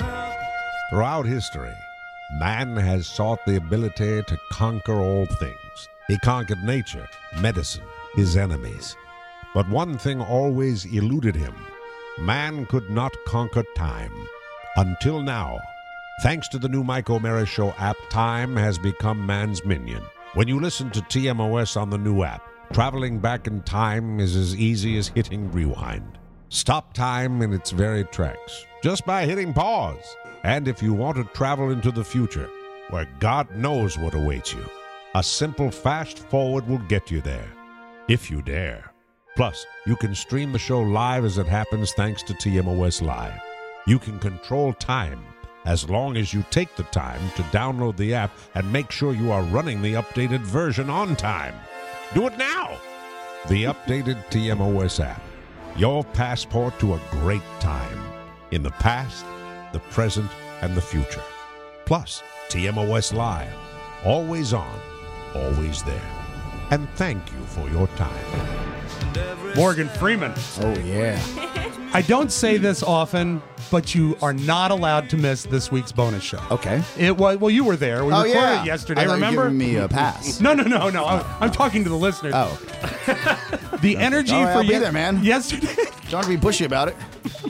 Throughout history, man has sought the ability to conquer all things. He conquered nature, medicine, his enemies. But one thing always eluded him. Man could not conquer time. Until now. Thanks to the new Mike O'Mara Show app, time has become man's minion. When you listen to TMOS on the new app, Traveling back in time is as easy as hitting rewind. Stop time in its very tracks just by hitting pause. And if you want to travel into the future, where God knows what awaits you, a simple fast forward will get you there, if you dare. Plus, you can stream the show live as it happens thanks to TMOS Live. You can control time as long as you take the time to download the app and make sure you are running the updated version on time. Do it now! The updated TMOS app. Your passport to a great time. In the past, the present, and the future. Plus, TMOS Live. Always on, always there. And thank you for your time. Morgan Freeman. Oh, yeah. I don't say this often, but you are not allowed to miss this week's bonus show. Okay. It was, well, you were there. We recorded it yesterday, I thought remember? you were giving me a pass. No. I'm talking to the listeners. Oh. The energy All right, for I'll be there, man. Yesterday. Don't be pushy about it.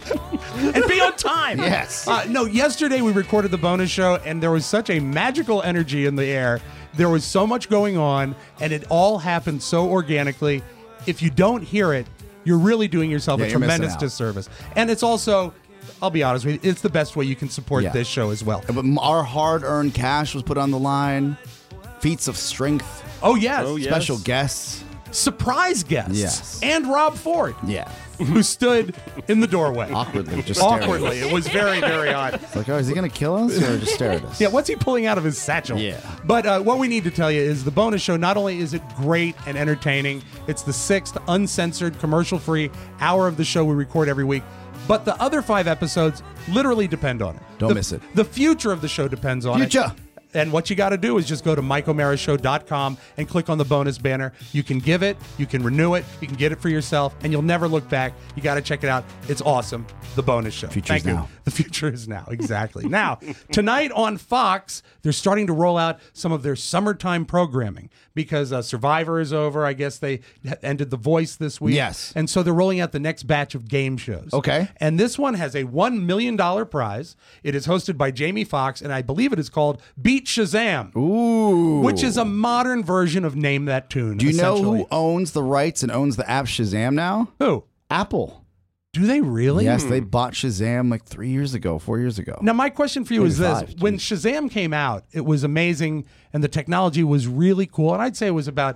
And be on time. Yes. No, yesterday we recorded the bonus show, and there was such a magical energy in the air. There was so much going on, and it all happened so organically. If you don't hear it, you're really doing yourself a you're missing tremendous out. disservice. And it's also, I'll be honest with you, it's the best way you can support this show as well. But our hard-earned cash was put on the line. Feats of strength. Oh, yes. Special guests. Surprise guests. Yes. And Rob Ford. Yeah. Who stood in the doorway. Awkwardly. Just staring at Awkwardly. us. It was very, very odd. It's like, oh, is he going to kill us or just stare at us? Yeah, what's he pulling out of his satchel? Yeah. But what we need to tell you is the bonus show, not only is it great and entertaining, it's the 6th uncensored, commercial-free hour of the show we record every week, but the other 5 episodes literally depend on it. Don't miss it. The future of the show depends on it. And what you got to do is just go to MikeO'MaraShow.com and click on the bonus banner. You can give it, you can renew it, you can get it for yourself, and you'll never look back. You got to check it out. It's awesome. The bonus show. Future's Thank you. now. The future is now. Exactly. Now, tonight on Fox, they're starting to roll out some of their summertime programming because Survivor is over. I guess they ended The Voice this week. Yes. And so they're rolling out the next batch of game shows. Okay. And this one has a $1 million prize. It is hosted by Jamie Foxx, and I believe it is called Beat Shazam. Ooh. Which is a modern version of Name That Tune. Do you know essentially. who owns the rights and owns the app Shazam now? Who? Apple. Do they really? Yes, they bought Shazam like 4 years ago. Now, my question for you is this. 35, When Shazam came out, it was amazing, and the technology was really cool, and I'd say it was about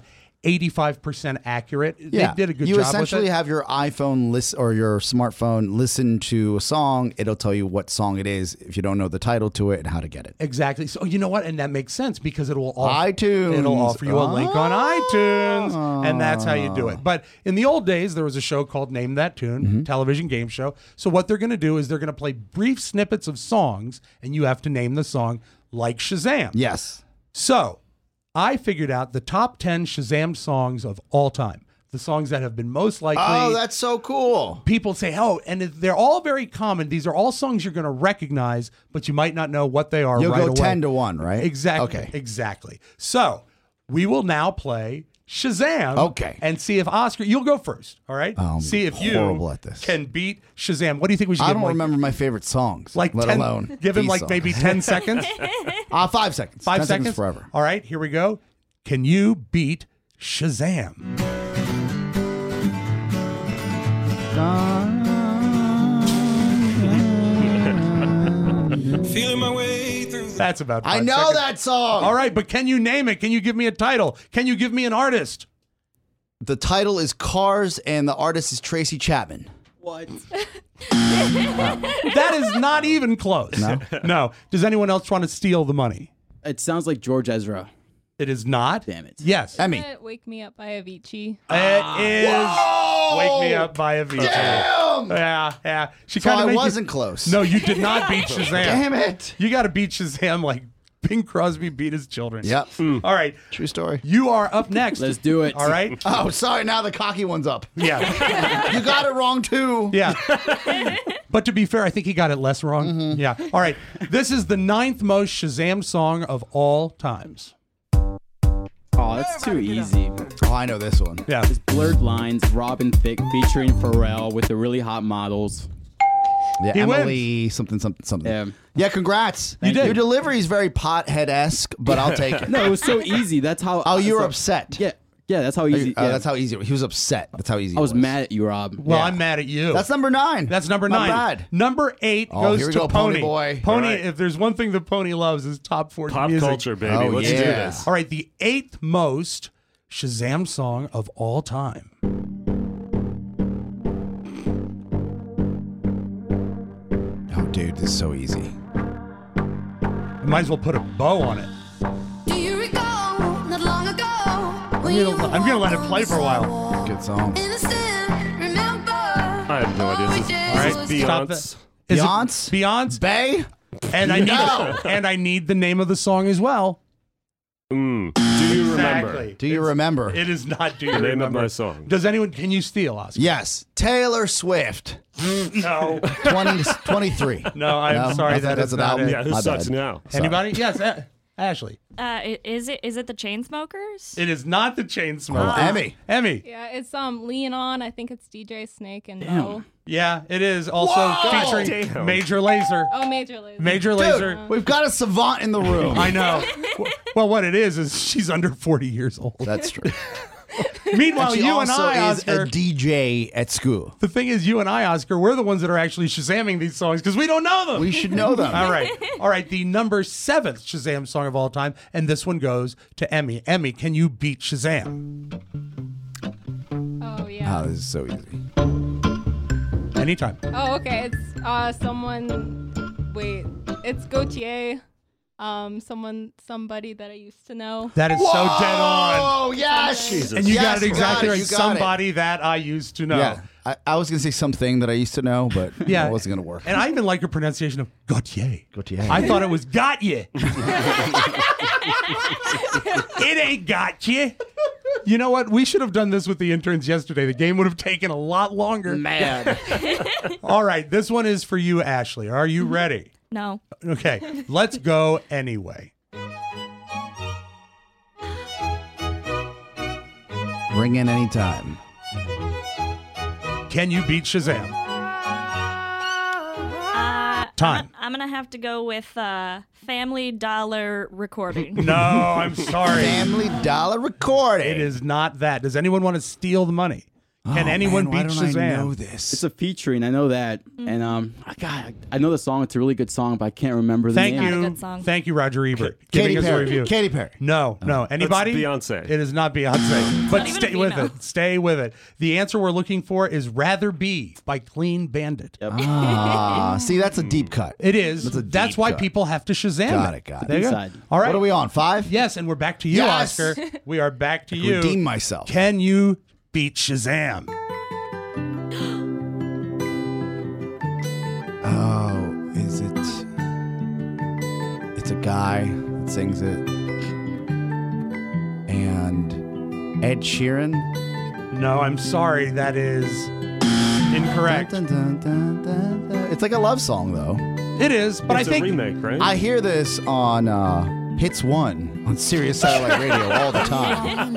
85% accurate. Yeah. They did a good you job essentially with it. have your iPhone or your smartphone listen to a song. It'll tell you what song it is if you don't know the title to it and how to get it. Exactly. So you know what? And that makes sense because it'll iTunes. It'll offer you a link on iTunes, and that's how you do it. But in the old days, there was a show called Name That Tune, television game show. So what they're going to do is they're going to play brief snippets of songs, and you have to name the song like Shazam. Yes. So I figured out the top 10 Shazam songs of all time. The songs that have been most likely. Oh, that's so cool. People say, oh, and they're all very common. These are all songs you're going to recognize, but you might not know what they are You'll right go away. 10-1, right? Exactly. Okay. Exactly. So we will now play Shazam. Okay. And see if Oscar, you'll go first, all right? I'm see if you horrible at this. can beat Shazam. What do you think we should I give don't him? remember my favorite songs, Like let 10, alone give him these like songs. maybe 10 seconds. 5 seconds. 5 10 seconds forever. All right, here we go. Can you beat Shazam? Feeling my way through. That's about 5 I know seconds. that song. All right, but can you name it? Can you give me a title? Can you give me an artist? The title is Cars and the artist is Tracy Chapman. What? That is not even close. No? No. Does anyone else want to steal the money? It sounds like George Ezra. It is not. Damn it. Yes. Emmy. Wake Me Up by Avicii. It is Whoa! Wake Me Up by Avicii. Damn! Yeah. She So kinda I made you- wasn't close. No, you did not beat Shazam. Damn it. You got to beat Shazam like Bing Crosby beat his children. Yep. All right. True story. You are up next. Let's do it. All right. Oh, sorry. Now the cocky one's up. Yeah. You got it wrong, too. Yeah. But to be fair, I think he got it less wrong. Mm-hmm. Yeah. All right. This is the 9th most Shazam song of all times. Oh, that's too easy. Oh, I know this one. Yeah. It's Blurred Lines, Robin Thicke featuring Pharrell with the really hot models. Yeah, He Emily, something. Yeah, congrats. You did. Your delivery is very pothead-esque, but I'll take it. No, it was so easy. That's how. Oh, you were so- upset. Yeah. Yeah, that's how easy. That's how easy. He was upset. That's how easy. I was mad at you, Rob. Well, I'm mad at you. That's number 9. That's number Not 9. bad. Number 8 Oh, goes here we to go, Pony Boy. Pony, All right. if there's one thing that Pony loves is top 40 Pop music. culture, baby. Oh, Let's do yeah. this. All right, the 8th most Shazam song of all time. Oh, dude, this is so easy. I might as well put a bow on it. Do you recall not long ago? I'm gonna let it play for a while. Good song. Remember? I have no idea. This is, All right, this is stop Beyonce. that. Beyonce? Beyonce? Bay? And I need No. and I need the name of the song as well. Do you remember? Exactly. Do you remember? It is not Do You The name Remember. of my song. Does anyone, can you steal, Oscar? Yes. Taylor Swift. No. 23. No, I'm sorry. That's an album. Yeah, who My sucks bad. now? Anybody? Yes, Ashley. Is it the Chainsmokers? It is not the Chainsmokers. Emmy. Yeah, it's Lean On. I think it's DJ Snake and No. Yeah, it is also Whoa! featuring Damn. Major Lazer. Oh, Major Lazer. Major Lazer. Dude, we've got a savant in the room. I know. Well, what it is she's under 40 years old. That's true. Meanwhile, And she you and also I, is Oscar. a DJ at school. The thing is, you and I, Oscar, we're the ones that are actually Shazamming these songs because we don't know them. We should know them. All right. All right. The number 7th Shazam song of all time. And this one goes to Emmy. Emmy, can you beat Shazam? Oh, yeah. Oh, this is so easy. Anytime. Oh, okay. It's Wait, it's Gautier. Somebody that I used to know. That is so dead on. Oh, yes. Jesus. And you Yes, got it exactly right. you got it. Somebody that I used to know. Yeah. I was going to say something that I used to know, but Yeah. it wasn't going to work. And I even like your pronunciation of Gautier. Gautier. I thought it was got ye. It ain't got ye. You know what? We should have done this with the interns yesterday. The game would have taken a lot longer. Mad. All right. This one is for you, Ashley. Are you ready? No. Okay. Let's go anyway. Ring in anytime. Can you beat Shazam? Time. I'm gonna have to go with Family Dollar Recording. No, I'm sorry. Family Dollar Recording. It is not that. Does anyone want to steal the money? Can anyone man, beat why don't Shazam? I know this? It's a featuring. I know that, and I know the song. It's a really good song, but I can't remember the Thank name. Not a you. good song. Thank you, Roger Ebert. Katy giving us a Perry. review. Katy Perry. No. Anybody? Beyonce. It is not Beyonce. But not even stay a with female. it. Stay with it. The answer we're looking for is Rather Be by Clean Bandit. See, that's a deep cut. It is. That's a That's deep why cut. people have to Shazam Got it, got it. There you go. Inside. All right. What are we on? 5? Yes, and we're back to you, Yes! Oscar. We are back to you. Redeem myself. Can you beat Shazam? Oh, is it? It's a guy that sings it. And Ed Sheeran? No, I'm sorry. That is incorrect. Dun, dun, dun, dun, dun. It's like a love song, though. It is, but It's I think a remake, right? I hear this on Hits 1 on Sirius Satellite Radio all the time.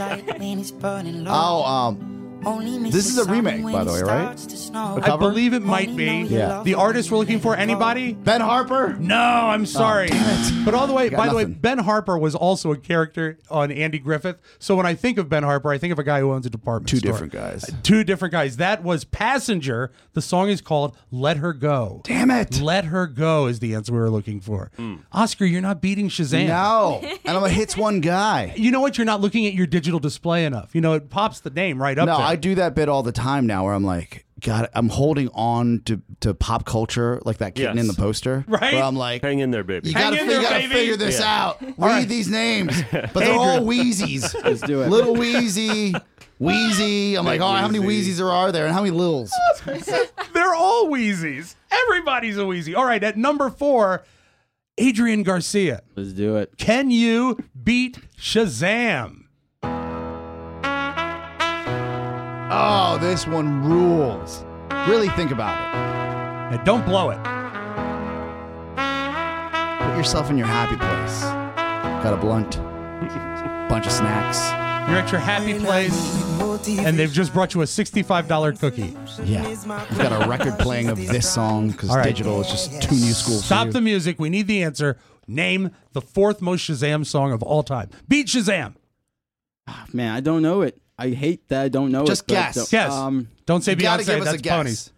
This is a remake, by the way, right? A I cover? believe it might be. Yeah. The artist we're looking for, anybody? Ben Harper? No, I'm sorry. damn it. But all the way, Got by the way, nothing. Ben Harper was also a character on Andy Griffith. So when I think of Ben Harper, I think of a guy who owns a department Two store. different guys. Two different guys. That was Passenger. The song is called Let Her Go. Damn it. Let Her Go is the answer we were looking for. Oscar, you're not beating Shazam. No. And I'm a Hits 1 guy. You know what? You're not looking at your digital display enough. You know, it pops the name right up No, there. I do that bit all the time now where I'm like, God, I'm holding on to pop culture like that kitten Yes. in the poster. Right? Where I'm like, Hang in there, baby. you Hang gotta, in there, gotta baby. figure this Yeah. out. Read right. these names. But they're all Wheezies. Let's do it. Little Wheezy, Wheezy. I'm like, all right, how many Wheezies are there and how many Lils? They're all Wheezies. Everybody's a Wheezy. All right, at number 4, Adrian Garcia. Let's do it. Can you beat Shazam? Oh, this one rules. Really think about And don't blow it. it. Put yourself in your happy place. Got a blunt, bunch of snacks. You're at your happy place, and they've just brought you a $65 cookie. Yeah. We've got a record playing of this song because All right. digital is just too new school. Stop the music. We need the answer. Name the 4th most Shazam song of all time. Beat Shazam. Man, I don't know it. I hate that I don't know Just it. but guess. Guess. Don't say You gotta Beyonce. give us That's a guess. ponies.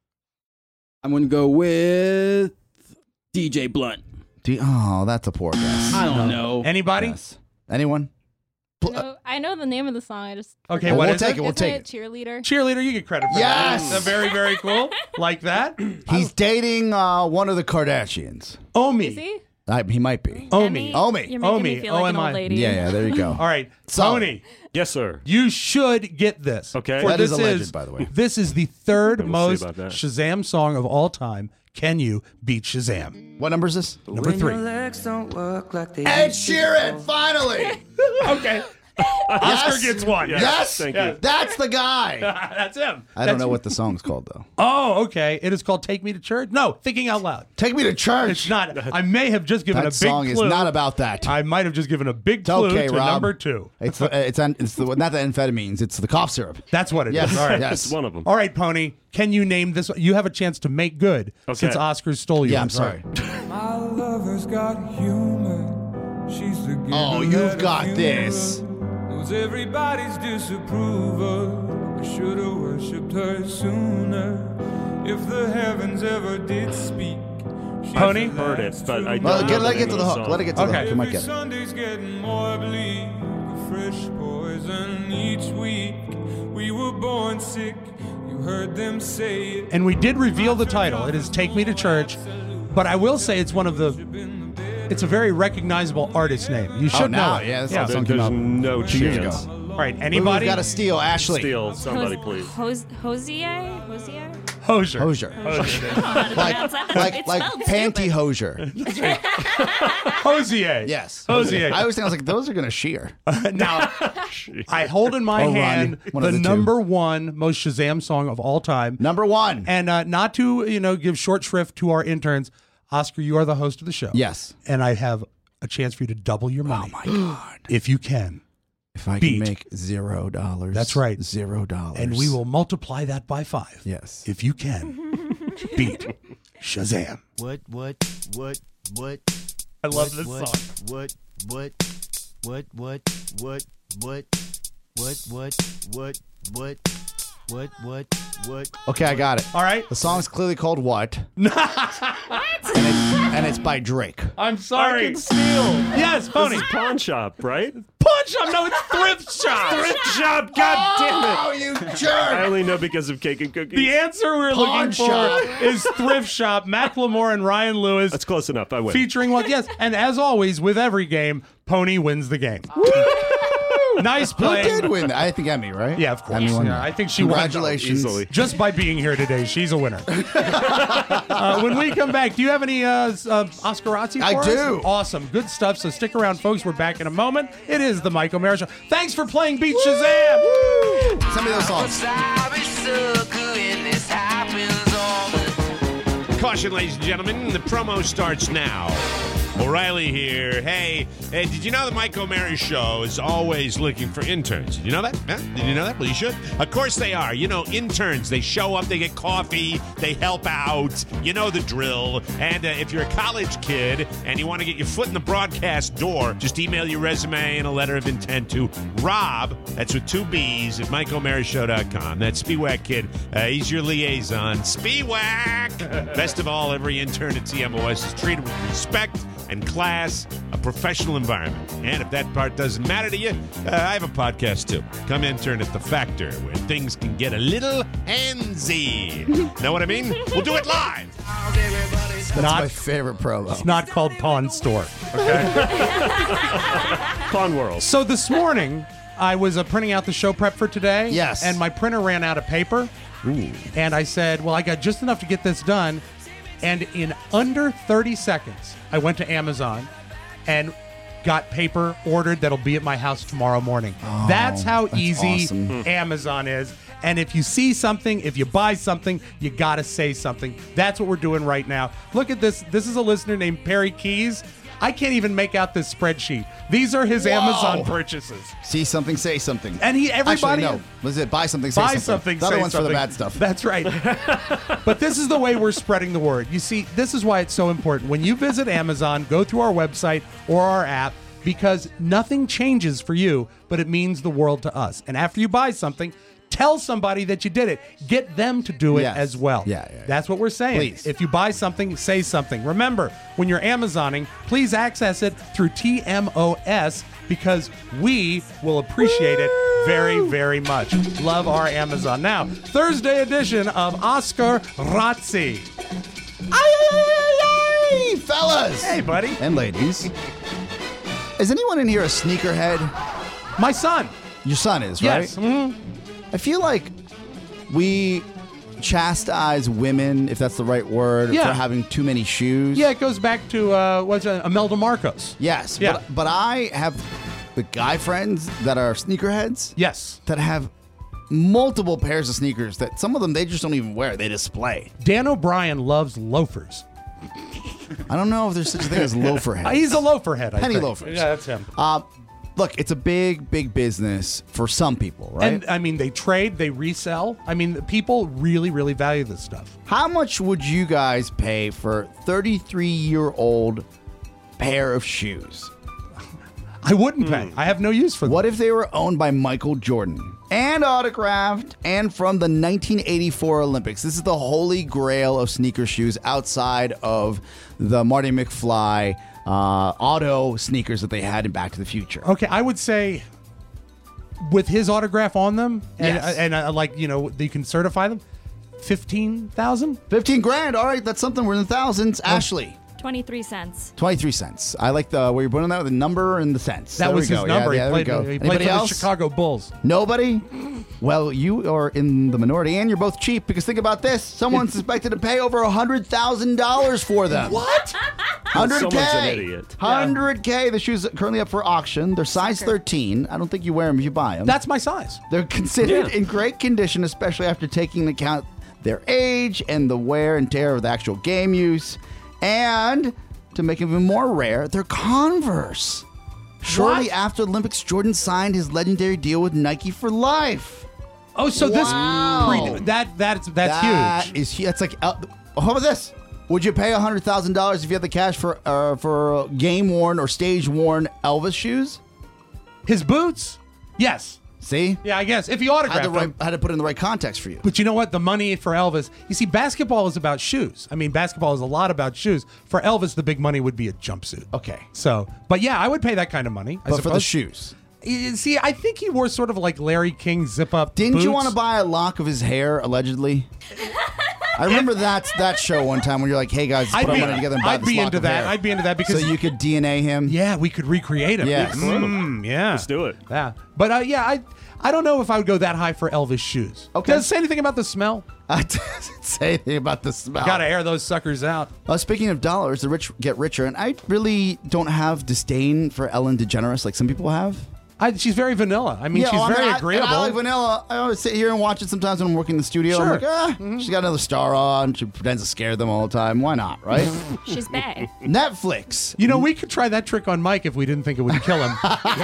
I'm going to go with DJ Blunt. Oh, that's a poor guess. I don't know. Anybody? Yes. Anyone? I know the name of the song. I just Okay, forgot. what we'll is take it? it. We'll Isn't take it it. Cheerleader? Cheerleader, you get credit for Yes. that. Very, very cool. Like that. He's dating one of the Kardashians. Omi. Is he? He might be. Omi. Omi. You're making me feel like an OMI. old lady. Yeah, there you go. All right. Solid. Tony, Yes, sir. you should get this. Okay. For That this is a legend, by the way. This is the third We'll see most about that. Shazam song of all time. Can you beat Shazam? What number is this? Number 3. Ed Sheeran, finally. Okay. Oscar gets one. Yes. Thank you. That's the guy. That's him. I don't know what the song's called, though. Oh, okay. It is called Take Me to Church. No, Thinking Out Loud. Take Me to Church. It's not. I may have just given That a big song clue. is not about that. I might have just given a big It's clue okay, to Rob. number 2. It's the not the amphetamines. It's the cough syrup. That's what it is. Yes. All right. Yes. It's one of them. All right, Pony. Can you name this? You have a chance to make good since Oscar stole yours. Yeah, I'm sorry. My lover's got humor. She's the giver Oh, you've that got of this. humor. Knows everybody's disapproval. I should have worshipped her sooner. If the heavens ever did speak. Pony? I've heard it, but I don't Well, know let the it get name to of the hook. song. Let it get to the Okay. hook. You might Every get it. Sunday's getting more bleak. A fresh poison each week. We were born sick. You heard them say it. And we did reveal the title. It is Take Me to Church. But I will say it's one of the. It's a very recognizable artist name. You should know it. Yeah, that's Yeah. how the song came There's out no 2 years chance. ago. All right. We've Anybody? got to steal Ashley. Steal somebody, please. Hosier? Hosier. Hosier. Like spelled panty hosier. Hosier. Yes. Hosier. I always think I was like, those are gonna shear. Now, I hold in my Or run. hand One of the the two. number 1 most Shazam song of all time. Number 1. And not to give short shrift to our interns, Oscar, you are the host of the show. Yes. And I have a chance for you to double your money. Oh my God. If you can. If I Beat. can make $0. That's right. $0. And we will multiply that by 5. Yes. If you can. Beat Shazam. What? I love this song. What? Okay, I got it. All right. The song's clearly called What? And it's by Drake. I'm sorry. I can steal. Yes, Pony. This is Pawn Shop, right? Pawn Shop. No, it's Thrift Shop. Thrift Shop. God damn it. Oh, you I jerk. only know because of Cake and Cookies. The answer we're Pawn looking Shop. for is Thrift Shop. Macklemore and Ryan Lewis That's close enough. I win. featuring what? Yes. And as always, with every game, Pony wins the game. Nice Who play. did win? I think Emmy, right? Yeah, of course. Emmy won. Yeah, I think she Congratulations. won just by being here today. She's a winner. When we come back, do you have any Oscarazzi for I us? do. Awesome. Good stuff. So stick around, folks. We're back in a moment. It is the Mike O'Mara Show. Thanks for playing Beat Shazam. Send me those songs. Caution, ladies and gentlemen, the promo starts now. O'Reilly here. Hey, did you know the Mike O'Mara Show is always looking for interns? Did you know that? Huh? Did you know that? Well, you should. Of course they are. You know, interns, they show up, they get coffee, they help out. You know the drill. And if you're a college kid and you want to get your foot in the broadcast door, just email your resume and a letter of intent to Rob, that's with 2 B's, at MikeO'MaraShow.com. That's Spiewak Kid. He's your liaison. Spiewak! Best of all, every intern at TMOS is treated with respect and class, a professional environment. And if that part doesn't matter to you, I have a podcast too. Come intern at The Factor, where things can get a little handsy. Know what I mean? We'll do it live. That's my favorite promo. It's not called Pawn Store. Okay. Pawn World. So this morning, I was printing out the show prep for today. Yes. And my printer ran out of paper. Ooh. And I said, well, I got just enough to get this done. And in under 30 seconds, I went to Amazon and got paper ordered that'll be at my house tomorrow morning. That's how easy awesome. Amazon is. And if you see something, if you buy something, you got to say something. That's what we're doing right now. Look at this. This is a listener named Perry Keys. I can't even make out this spreadsheet. These are his Whoa. Amazon purchases. See something, say something. And everybody. Actually, no. Was it buy something, say Buy something? something, The other say one's something. for the bad stuff. That's right. But this is the way we're spreading the word. You see, this is why it's so important. When you visit Amazon, go through our website or our app, because nothing changes for you, but it means the world to us. And after you buy something, tell somebody that you did it. Get them to do it as well. Yeah. That's what we're saying. Please. If you buy something, say something. Remember, when you're Amazoning, please access it through TMOS because we will appreciate it very, very much. Love our Amazon. Now, Thursday edition of Oscar Razzi. Hey, fellas. Hey, buddy. And ladies. Is anyone in here a sneakerhead? My son. Your son is, right? Yes. Mm-hmm. I feel like we chastise women, if that's the right word, for having too many shoes. Yeah, it goes back to Imelda Marcos. Yes. Yeah. But I have the guy friends that are sneakerheads. Yes. That have multiple pairs of sneakers that some of them they just don't even wear. They display. Dan O'Brien loves loafers. I don't know if there's such a thing as loafer head. He's a loafer head, I Penny think. loafers. Yeah, that's him. Look, it's a big, big business for some people, right? And I mean, they trade, they resell. I mean, people really, really value this stuff. How much would you guys pay for a 33-year-old pair of shoes? I wouldn't pay. I have no use for them. What if they were owned by Michael Jordan and autographed and from the 1984 Olympics? This is the holy grail of sneaker shoes outside of the Marty McFly auto sneakers that they had in Back to the Future. Okay, I would say with his autograph on them, and Yes. like, you know, you can certify them, 15,000? 15 grand. All right, that's something. We're in the thousands. Ashley. 23 cents. 23 cents. I like the where you're putting that, the number and the cents. That There was we his go. number. Yeah, there we He go. played Anybody for else? the Chicago Bulls. Nobody? Well, you are in the minority, and you're both cheap, because think about this. Someone's suspected to pay over $100,000 for them. What? 100K. Someone's an idiot. 100K. The shoes are currently up for auction. They're size 13. I don't think you wear them if you buy them. That's my size. They're considered in great condition, especially after taking into account their age and the wear and tear of the actual game use. And to make it even more rare, they're Converse. Shortly after the Olympics, Jordan signed his legendary deal with Nike for life. Oh, so Wow. that's huge. That's like, how about this? Would you pay $100,000 if you had the cash for game worn or stage worn Elvis shoes? His boots? Yes. See? Yeah, I guess. If he autographed them. Had to put it in the right context for you. But you know what? The money for Elvis, you see, basketball is about shoes. I mean, basketball is a lot about shoes. For Elvis, the big money would be a jumpsuit. Okay. So, but yeah, I would pay that kind of money. But for the shoes. You see, I think he wore sort of like Larry King zip-up Didn't boots. you want to buy a lock of his hair, allegedly? I remember that show one time when you're like, hey guys, let's put our money together and buy I'd this be lock into of that. hair. I'd be into that because So you could DNA him? Yeah, we could recreate him. Yes. Yeah. Let's do it. Yeah. But yeah, I don't know if I would go that high for Elvis shoes. Okay. Does it say anything about the smell? I didn't say anything about the smell. Got to air those suckers out. Speaking of dollars, the rich get richer, and I really don't have disdain for Ellen DeGeneres like some people have. She's very vanilla. I mean, she's very agreeable. I like vanilla. I always sit here and watch it sometimes when I'm working in the studio. Sure. I'm like, she's got another star on. She pretends to scare them all the time. Why not, right? She's bad. Netflix. You know, we could try that trick on Mike if we didn't think it would kill him.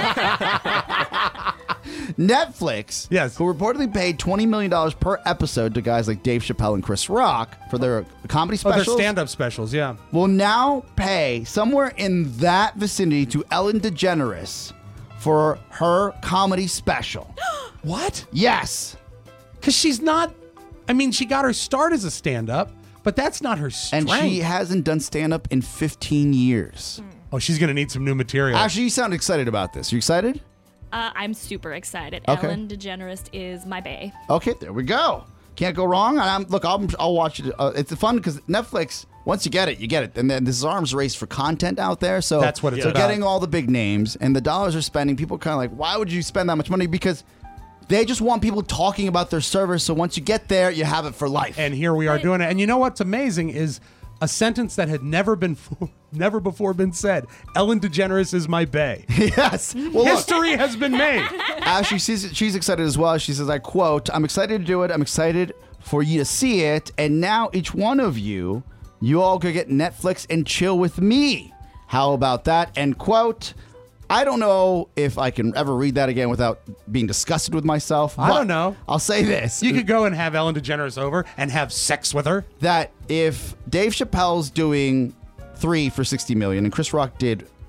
Netflix, yes, who reportedly paid $20 million per episode to guys like Dave Chappelle and Chris Rock for their comedy specials. Their stand-up specials, yeah. Will now pay somewhere in that vicinity to Ellen DeGeneres for her comedy special. What? Yes. Because she's not, I mean, she got her start as a stand-up, but that's not her strength. And she hasn't done stand-up in 15 years. Oh, she's going to need some new material. Actually, you sound excited about this. You excited? I'm super excited. Okay. Ellen DeGeneres is my bae. Okay, there we go. Can't go wrong. I'll watch it. It's fun because Netflix, once you get it, you get it. And then this is arms race for content out there. So that's what it's about. Getting all the big names and the dollars are spending, people are kind of like, why would you spend that much money? Because they just want people talking about their service. So once you get there, you have it for life. And here we are doing it. And you know what's amazing is a sentence that had never before been said. Ellen DeGeneres is my bae. Yes. Well, history has been made. Ashley, she's excited as well. She says, I quote, I'm excited to do it. I'm excited for you to see it. And now each one of you all go get Netflix and chill with me. How about that? End quote. I don't know if I can ever read that again without being disgusted with myself. I don't know. I'll say this. You could go and have Ellen DeGeneres over and have sex with her. That if Dave Chappelle's doing 3 for $60 million and Chris Rock did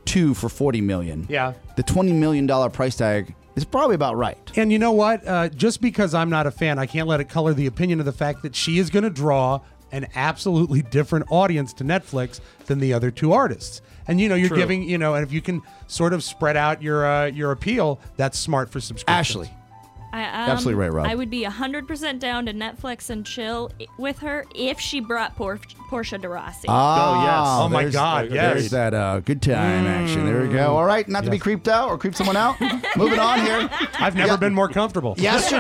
2 for $40 million. Yeah. The $20 million price tag is probably about right. And you know what? Just because I'm not a fan, I can't let it color the opinion of the fact that she is going to draw an absolutely different audience to Netflix than the other two artists. And, you're True. giving, and if you can sort of spread out your appeal, that's smart for subscriptions. Ashley. Absolutely right, Rob. I would be 100% down to Netflix and chill with her if she brought Portia de Rossi. Ah, Oh, my there's- God, yes. There's that good time action. There we go. All right, not to be creeped out or creep someone out. Moving on here. I've never been more comfortable.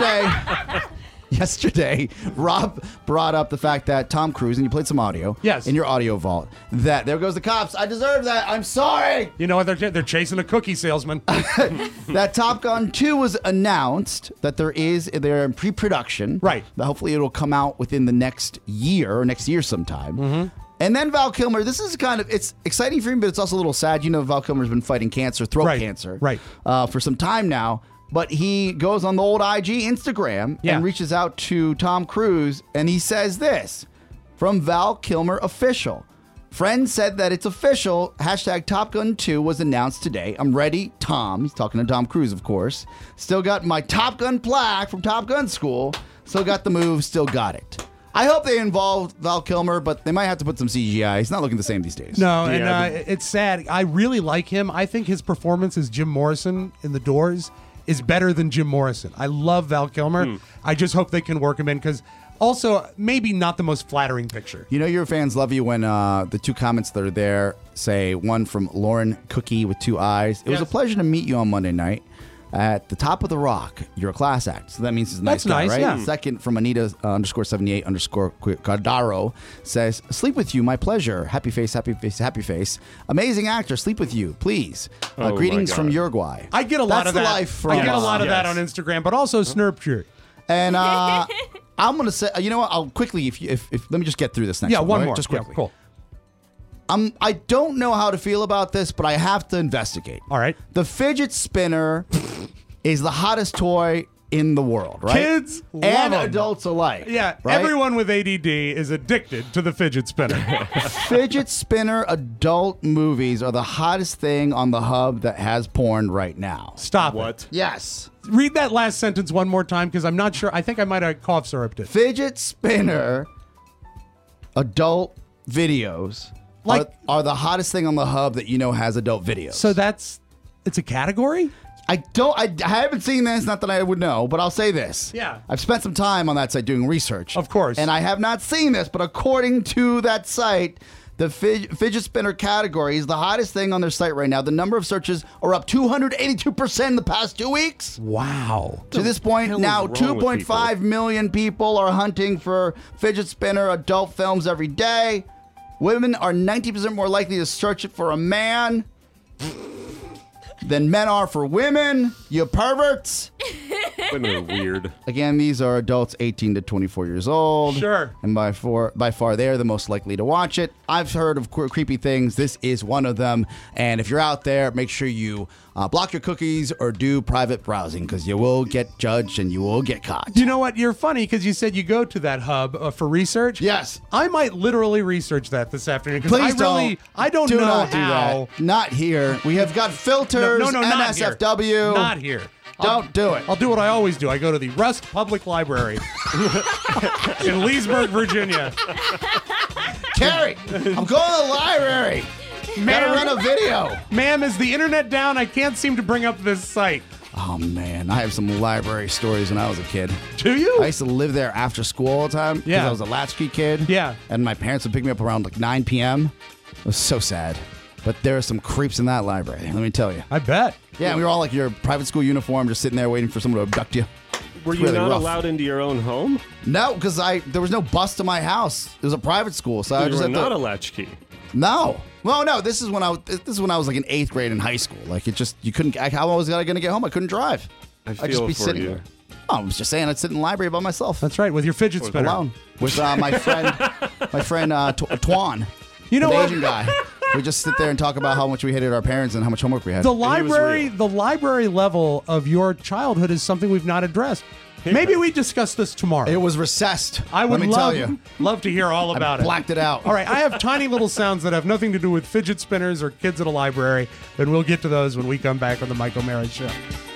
Yesterday, Rob brought up the fact that Tom Cruise, and you played some audio in your audio vault, that there goes the cops. I deserve that. I'm sorry. You know what? They're chasing a cookie salesman. That Top Gun 2 was announced, that they're in pre-production. Right. That hopefully it'll come out within the next year or next year sometime. Mm-hmm. And then Val Kilmer, this is it's exciting for me, but it's also a little sad. Val Kilmer's been fighting cancer, throat cancer, for some time now. But he goes on the old IG Instagram and reaches out to Tom Cruise, and he says this, from Val Kilmer official. Friends said that it's official. Hashtag Top Gun 2 was announced today. I'm ready, Tom. He's talking to Tom Cruise, of course. Still got my Top Gun plaque from Top Gun school. Still got the move. Still got it. I hope they involve Val Kilmer, but they might have to put some CGI. He's not looking the same these days. No, it's sad. I really like him. I think his performance as Jim Morrison in The Doors is better than Jim Morrison. I love Val Kilmer. I just hope they can work him in, because also maybe not the most flattering picture. Your fans love you when the two comments that are there say, one from Lauren Cookie with 2 eyes. It was a pleasure to meet you on Monday night at the top of the rock. You're a class act. So that means he's a nice guy, right? Yeah. Second from Anita _78 Cardaro says, sleep with you, my pleasure. Happy face, happy face, happy face. Amazing actor, sleep with you, please. Greetings from Uruguay. I get a lot That's of the that. life for I get a us. lot of that on Instagram, but also Snurp shirt. And I'm going to say, you know what? I'll quickly, if let me just get through this next one. One right? more. Just quickly. Yeah, cool. I don't know how to feel about this, but I have to investigate. All right. The fidget spinner is the hottest toy in the world, right? Kids love and 'em. adults alike. Yeah, right? everyone with ADD is addicted to the fidget spinner. Fidget spinner adult movies are the hottest thing on the hub that has porn right now. Stop What? it. Yes. Read that last sentence one more time, because I'm not sure. I think I might have cough syruped it. Fidget spinner adult videos are the hottest thing on the hub that has adult videos. So it's a category? I haven't seen this, not that I would know, but I'll say this. Yeah. I've spent some time on that site doing research. Of course. And I have not seen this, but according to that site, the fidget spinner category is the hottest thing on their site right now. The number of searches are up 282% in the past 2 weeks. Wow. To this point, now wrong with 2.5 million people are hunting for fidget spinner adult films every day. Women are 90% more likely to search it for a man than men are for women. You perverts. Women are weird. Again, these are adults 18 to 24 years old. Sure. And by far, they are the most likely to watch it. I've heard of creepy things. This is one of them. And if you're out there, make sure you block your cookies or do private browsing, because you will get judged and you will get caught. You know what? You're funny, because you said you go to that hub for research. Yes. I might literally research that this afternoon, because Please I don't do know not how. do that. Not here. We have got filters, No, not here. NSFW. Not here. Don't do it. I'll do what I always do. I go to the Rust Public Library in Leesburg, Virginia. Carrie, I'm going to the library. Gotta run a video. Ma'am, is the internet down? I can't seem to bring up this site. Oh, man. I have some library stories when I was a kid. Do you? I used to live there after school all the time. Yeah. Because I was a latchkey kid. Yeah. And my parents would pick me up around like 9 p.m. It was so sad. But there are some creeps in that library, let me tell you. I bet. Yeah, we were all like your private school uniform, just sitting there waiting for someone to abduct you. Were It's you really not rough. allowed into your own home? No, because there was no bus to my house. It was a private school, so I You just were had not to. a latchkey. No. Well, no. This is when I was like in 8th grade in high school. Like you couldn't. How was I going to get home? I couldn't drive. I I'd feel just be for sitting you. there. Oh, I was just saying, I'd sit in the library by myself. That's right, with your fidget spinner. Alone with my friend, Twan. You know the what? Asian guy. We just sit there and talk about how much we hated our parents and how much homework we had. The library level of your childhood is something we've not addressed. Maybe we discuss this tomorrow. It was recessed. I would Let me love, tell you. love to hear all about it. Blacked it out. All right, I have tiny little sounds that have nothing to do with fidget spinners or kids at a library, and we'll get to those when we come back on the Mike O'Mara Show.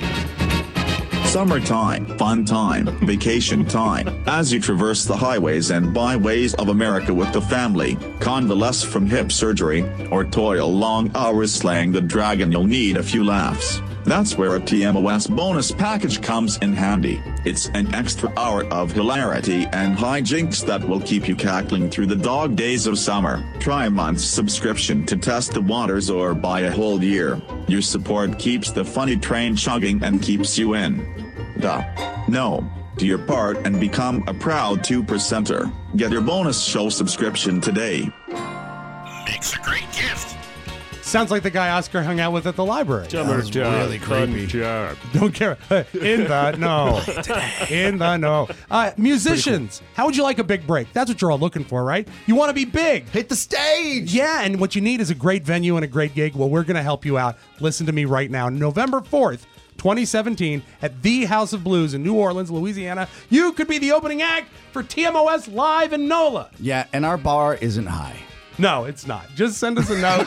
Summertime, fun time, vacation time. As you traverse the highways and byways of America with the family, convalesce from hip surgery, or toil long hours slaying the dragon, you'll need a few laughs. That's where a TMOS bonus package comes in handy. It's an extra hour of hilarity and hijinks that will keep you cackling through the dog days of summer. Try a month's subscription to test the waters or buy a whole year. Your support keeps the funny train chugging and keeps you in. No. Do your part and become a proud 2%er. Get your bonus show subscription today. Makes a great gift. Sounds like the guy Oscar hung out with at the library. Really creepy. Don't care. In the no. In the no. Musicians, how would you like a big break? That's what you're all looking for, right? You want to be big. Hit the stage. Yeah, and what you need is a great venue and a great gig. Well, we're going to help you out. Listen to me right now. November 4th, 2017, at the House of Blues in New Orleans, Louisiana. You could be the opening act for TMOS Live in NOLA. Yeah, and our bar isn't high. No, it's not. Just send us a note.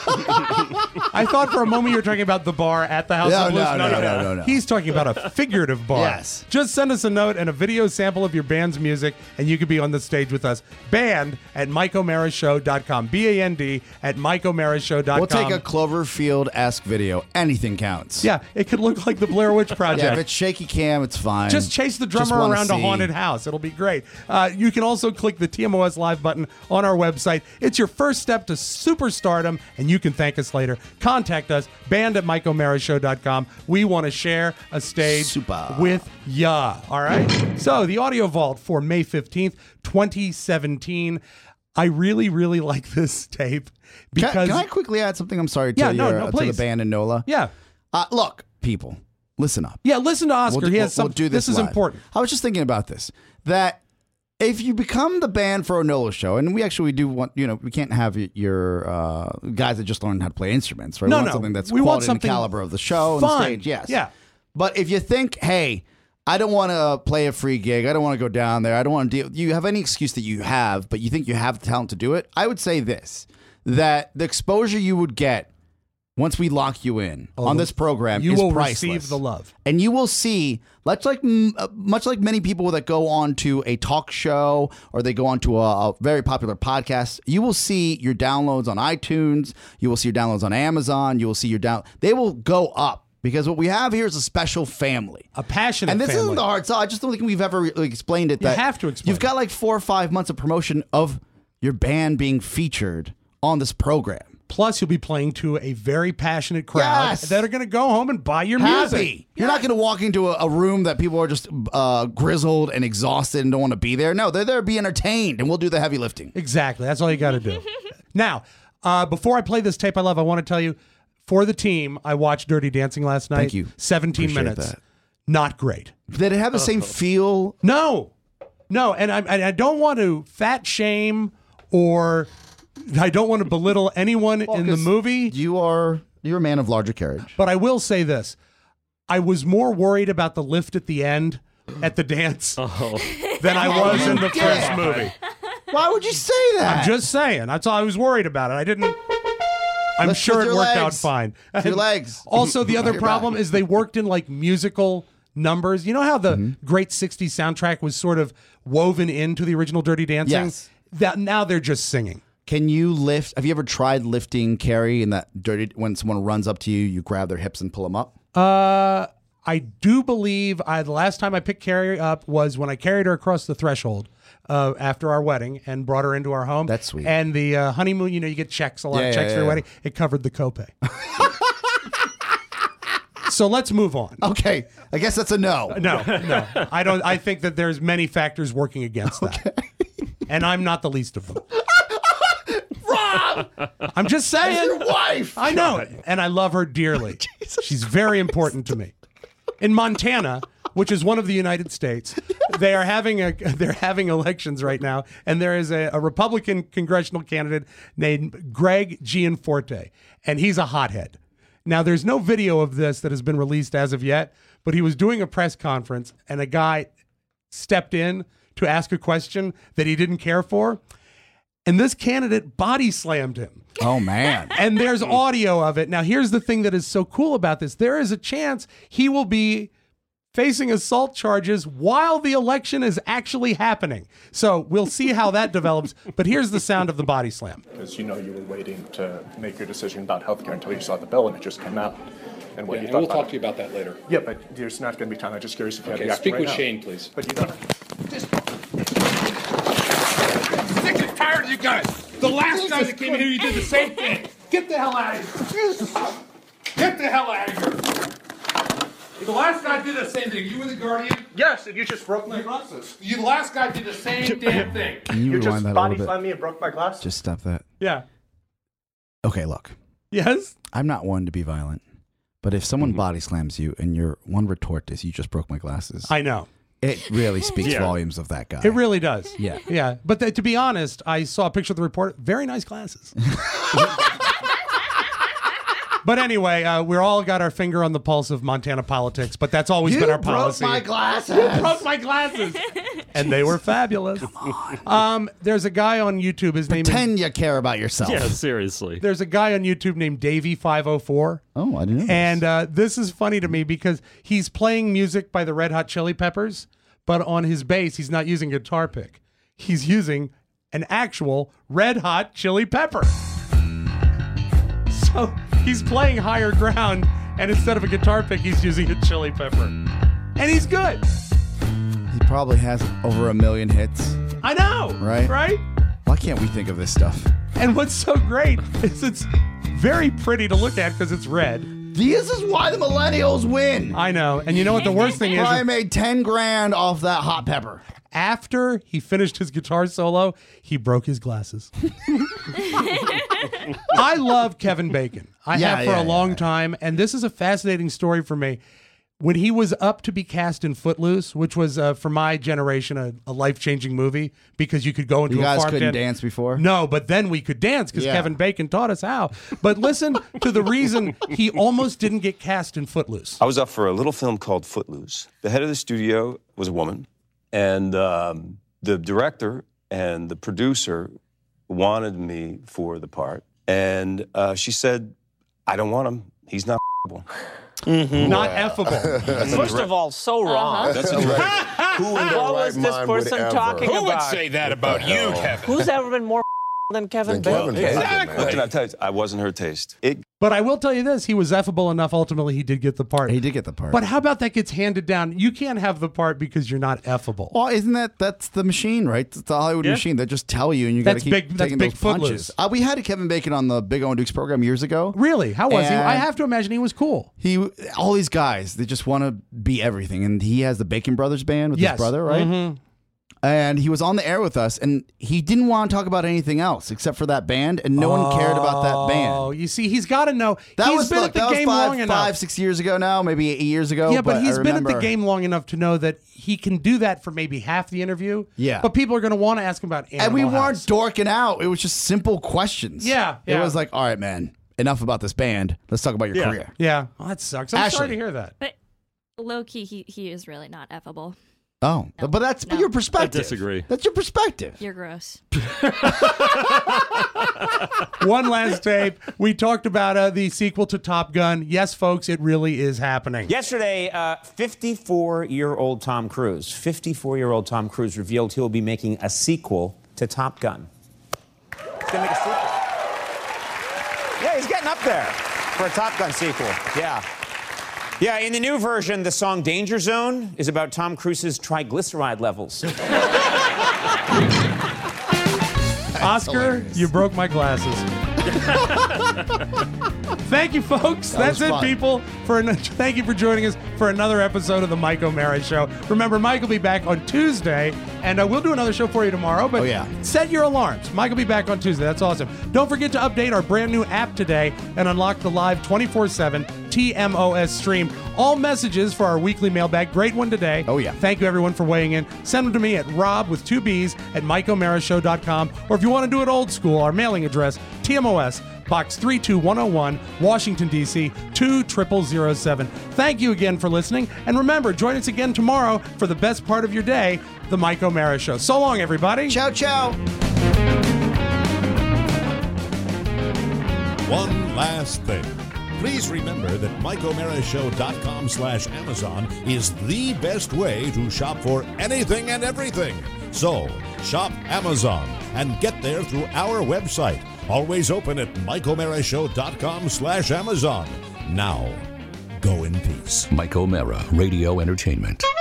I thought for a moment you were talking about the bar at the House of Blues. No. He's talking about a figurative bar. Yes. Just send us a note and a video sample of your band's music, and you could be on the stage with us. Band at MikeO'MaraShow.com. BAND at MikeO'MaraShow.com. We'll take a Cloverfield-esque video. Anything counts. Yeah, it could look like the Blair Witch Project. Yeah, if it's shaky cam, it's fine. Just chase the drummer around a haunted house. It'll be great. You can also click the TMOS Live button on our website. It's your first step to superstardom, and you can thank us later. Contact us, band at MikeO'MaraShow.com. We want to share a stage with ya. All right? So, the Audio Vault for May 15th, 2017. I really, really like this tape because... Can I quickly add something? I'm sorry to, to the band in NOLA. Yeah. Look, people, listen up. Yeah, listen to Oscar. We'll do this live. Is important. I was just thinking about this, that if you become the band for a NOLA show, and we do want, we can't have your guys that just learned how to play instruments, right? We want something that's quality and caliber of the show and the stage, yes. Yeah. But if you think, hey, I don't want to play a free gig, I don't want to go down there, I don't want to deal, you have any excuse that you have, but you think you have the talent to do it, I would say this, that the exposure you would get once we lock you in on this program you is will priceless. Receive the love. And you will see, much like many people that go on to a talk show or they go on to a very popular podcast, you will see your downloads on iTunes, you will see your downloads on Amazon, you will see they will go up. Because what we have here is a special family. A passionate family. And this family. isn't the hard sell. I just don't think we've ever really explained it. You have to explain You've got like 4 or 5 months of promotion of your band being featured on this program. Plus, you'll be playing to a very passionate crowd that are going to go home and buy your music. You're not going to walk into a room that people are just grizzled and exhausted and don't want to be there. No, they're there to be entertained, and we'll do the heavy lifting. Exactly. That's all you got to do. Now, before I play this tape I love, I want to tell you, for the team, I watched Dirty Dancing last night. Thank you. 17 Appreciate minutes. that. Not great. Did it have the same feel? No. And I don't want to fat shame or I don't want to belittle anyone in the movie. You're a man of larger carriage. But I will say this. I was more worried about the lift at the end at the dance than I was in the first movie. Why would you say that? I'm just saying. That's all I was worried about it. I'm sure it worked out fine. Your legs. Also, the other problem is they worked in like musical numbers. You know how the great 60s soundtrack was sort of woven into the original Dirty Dancing? Yes. That now they're just singing. Can you lift? Have you ever tried lifting Carrie in that dirty? When someone runs up to you, you grab their hips and pull them up. I do believe the last time I picked Carrie up was when I carried her across the threshold after our wedding and brought her into our home. That's sweet. And the honeymoon, you get checks, a lot of checks for your wedding. It covered the copay. So let's move on. Okay, I guess that's a no. No. I don't. I think that there's many factors working against that, and I'm not the least of them. Rob! I'm just saying. It's your wife. I know, and I love her dearly. She's very important to me. In Montana, which is one of the United States, they're having elections right now, and there is a Republican congressional candidate named Greg Gianforte, and he's a hothead. Now, there's no video of this that has been released as of yet, but he was doing a press conference, and a guy stepped in to ask a question that he didn't care for. And this candidate body slammed him. Oh, man. And there's audio of it. Now, here's the thing that is so cool about this. There is a chance he will be facing assault charges while the election is actually happening. So we'll see how that develops. But here's the sound of the body slam. Because you were waiting to make your decision about healthcare until you saw the bill and it just came out. And what you thought we'll talk to you about that later. Yeah, but there's not going to be time. I'm just curious if you had the action speak right with now. Shane, please. But you don't. Sick and tired of you guys. The last guy that came in here, you did the same thing. Get the hell out of here. Get the hell out of here. The last guy did the same thing. You were the guardian? Yes, and you just broke my glasses. The last guy did the same damn thing. Can you just rewind that a body little bit? slammed me and broke my glasses. Just stop that. Yeah. Okay, look. Yes? I'm not one to be violent, but if someone body slams you and your one retort is, you just broke my glasses. I know. It really speaks Yeah. volumes of that guy. It really does. Yeah. Yeah. But to be honest, I saw a picture of the reporter. Very nice glasses. But anyway, we're all got our finger on the pulse of Montana politics, but that's always been our policy. You broke my glasses. You broke my glasses. And they were fabulous. Come on. There's a guy on YouTube. His name is... Pretend you care about yourself. Yeah, seriously. There's a guy on YouTube named Davey504. Oh, I didn't know. And this is funny to me because he's playing music by the Red Hot Chili Peppers, but on his bass, he's not using a guitar pick. He's using an actual Red Hot Chili Pepper. So he's playing higher ground, and instead of a guitar pick, he's using a chili pepper. And he's good. He probably has over 1 million hits. I know. Right? Right? Why can't we think of this stuff? And what's so great is it's very pretty to look at because it's red. This is why the millennials win. I know. And you know what the worst thing is? I made 10 grand off that hot pepper. After he finished his guitar solo, he broke his glasses. I love Kevin Bacon. I have for a long time. And this is a fascinating story for me. When he was up to be cast in Footloose, which was, for my generation, a life-changing movie because you could go into You a guys farm couldn't tent. dance before? No, but then we could dance because Kevin Bacon taught us how. But listen to the reason he almost didn't get cast in Footloose. I was up for a little film called Footloose. The head of the studio was a woman, and the director and the producer wanted me for the part. And she said, I don't want him. He's not Not effable. First of all, so wrong. That's a direct. Who in what was this person talking about? Who would say that about you, Kevin? Who's ever been more than Kevin Bacon? Exactly. What can I tell you? I wasn't her taste. But I will tell you this, he was effable enough. Ultimately, he did get the part. He did get the part. But how about that gets handed down? You can't have the part because you're not effable. Well, isn't that's the machine, right? It's the Hollywood machine. They just tell you, and you got to That's keep big- that's taking big those punches. We had Kevin Bacon on the Big O and Dukes program years ago. Really? How was he? And I have to imagine he was cool. All these guys, they just want to be everything, and he has the Bacon Brothers band with his brother, right? Mhm. And he was on the air with us, and he didn't want to talk about anything else except for that band, and no one cared about that band. Oh, you see, he's got to know. That He's was been at the game long enough. 5-6 years ago now, maybe 8 years ago. Yeah, but he's I been at the remember- game long enough to know that he can do that for maybe half the interview. Yeah. But people are going to want to ask him about Animal And we House. weren't dorking out. It was just simple questions. Yeah, It yeah. was like, all right, man, enough about this band. Let's talk about your career. Yeah. Well, that sucks. I'm sorry Ashley. to hear that. But low key, he is really not effable. Oh, but that's your perspective. I disagree. That's your perspective. You're gross. One last tape. We talked about the sequel to Top Gun. Yes, folks, it really is happening. Yesterday, 54-year-old Tom Cruise. 54-year-old Tom Cruise revealed he'll be making a sequel to Top Gun. He's going to make a sequel. Yeah, he's getting up there for a Top Gun sequel. Yeah. Yeah, in the new version, the song Danger Zone is about Tom Cruise's triglyceride levels. Oscar, you broke my glasses. Thank you, folks. That's it, fun. people. Thank you for joining us for another episode of the Mike O'Mara Show. Remember, Mike will be back on Tuesday, and we'll do another show for you tomorrow. But set your alarms. Mike will be back on Tuesday. That's awesome. Don't forget to update our brand new app today and unlock the live 24/7 TMOS stream. All messages for our weekly mailbag. Great one today. Oh, yeah. Thank you, everyone, for weighing in. Send them to me at Rob with 2 B's at MikeO'MaraShow.com. Or if you want to do it old school, our mailing address, TMOS, Box 32101, Washington, D.C. 20007. Thank you again for listening. And remember, join us again tomorrow for the best part of your day, The Mike O'Mara Show. So long, everybody. Ciao, ciao. One last thing. Please remember that MikeO'MaraShow.com/Amazon is the best way to shop for anything and everything. So, shop Amazon and get there through our website. Always open at MikeO'MaraShow.com/Amazon. Now, go in peace. Mike O'Mara, Radio Entertainment.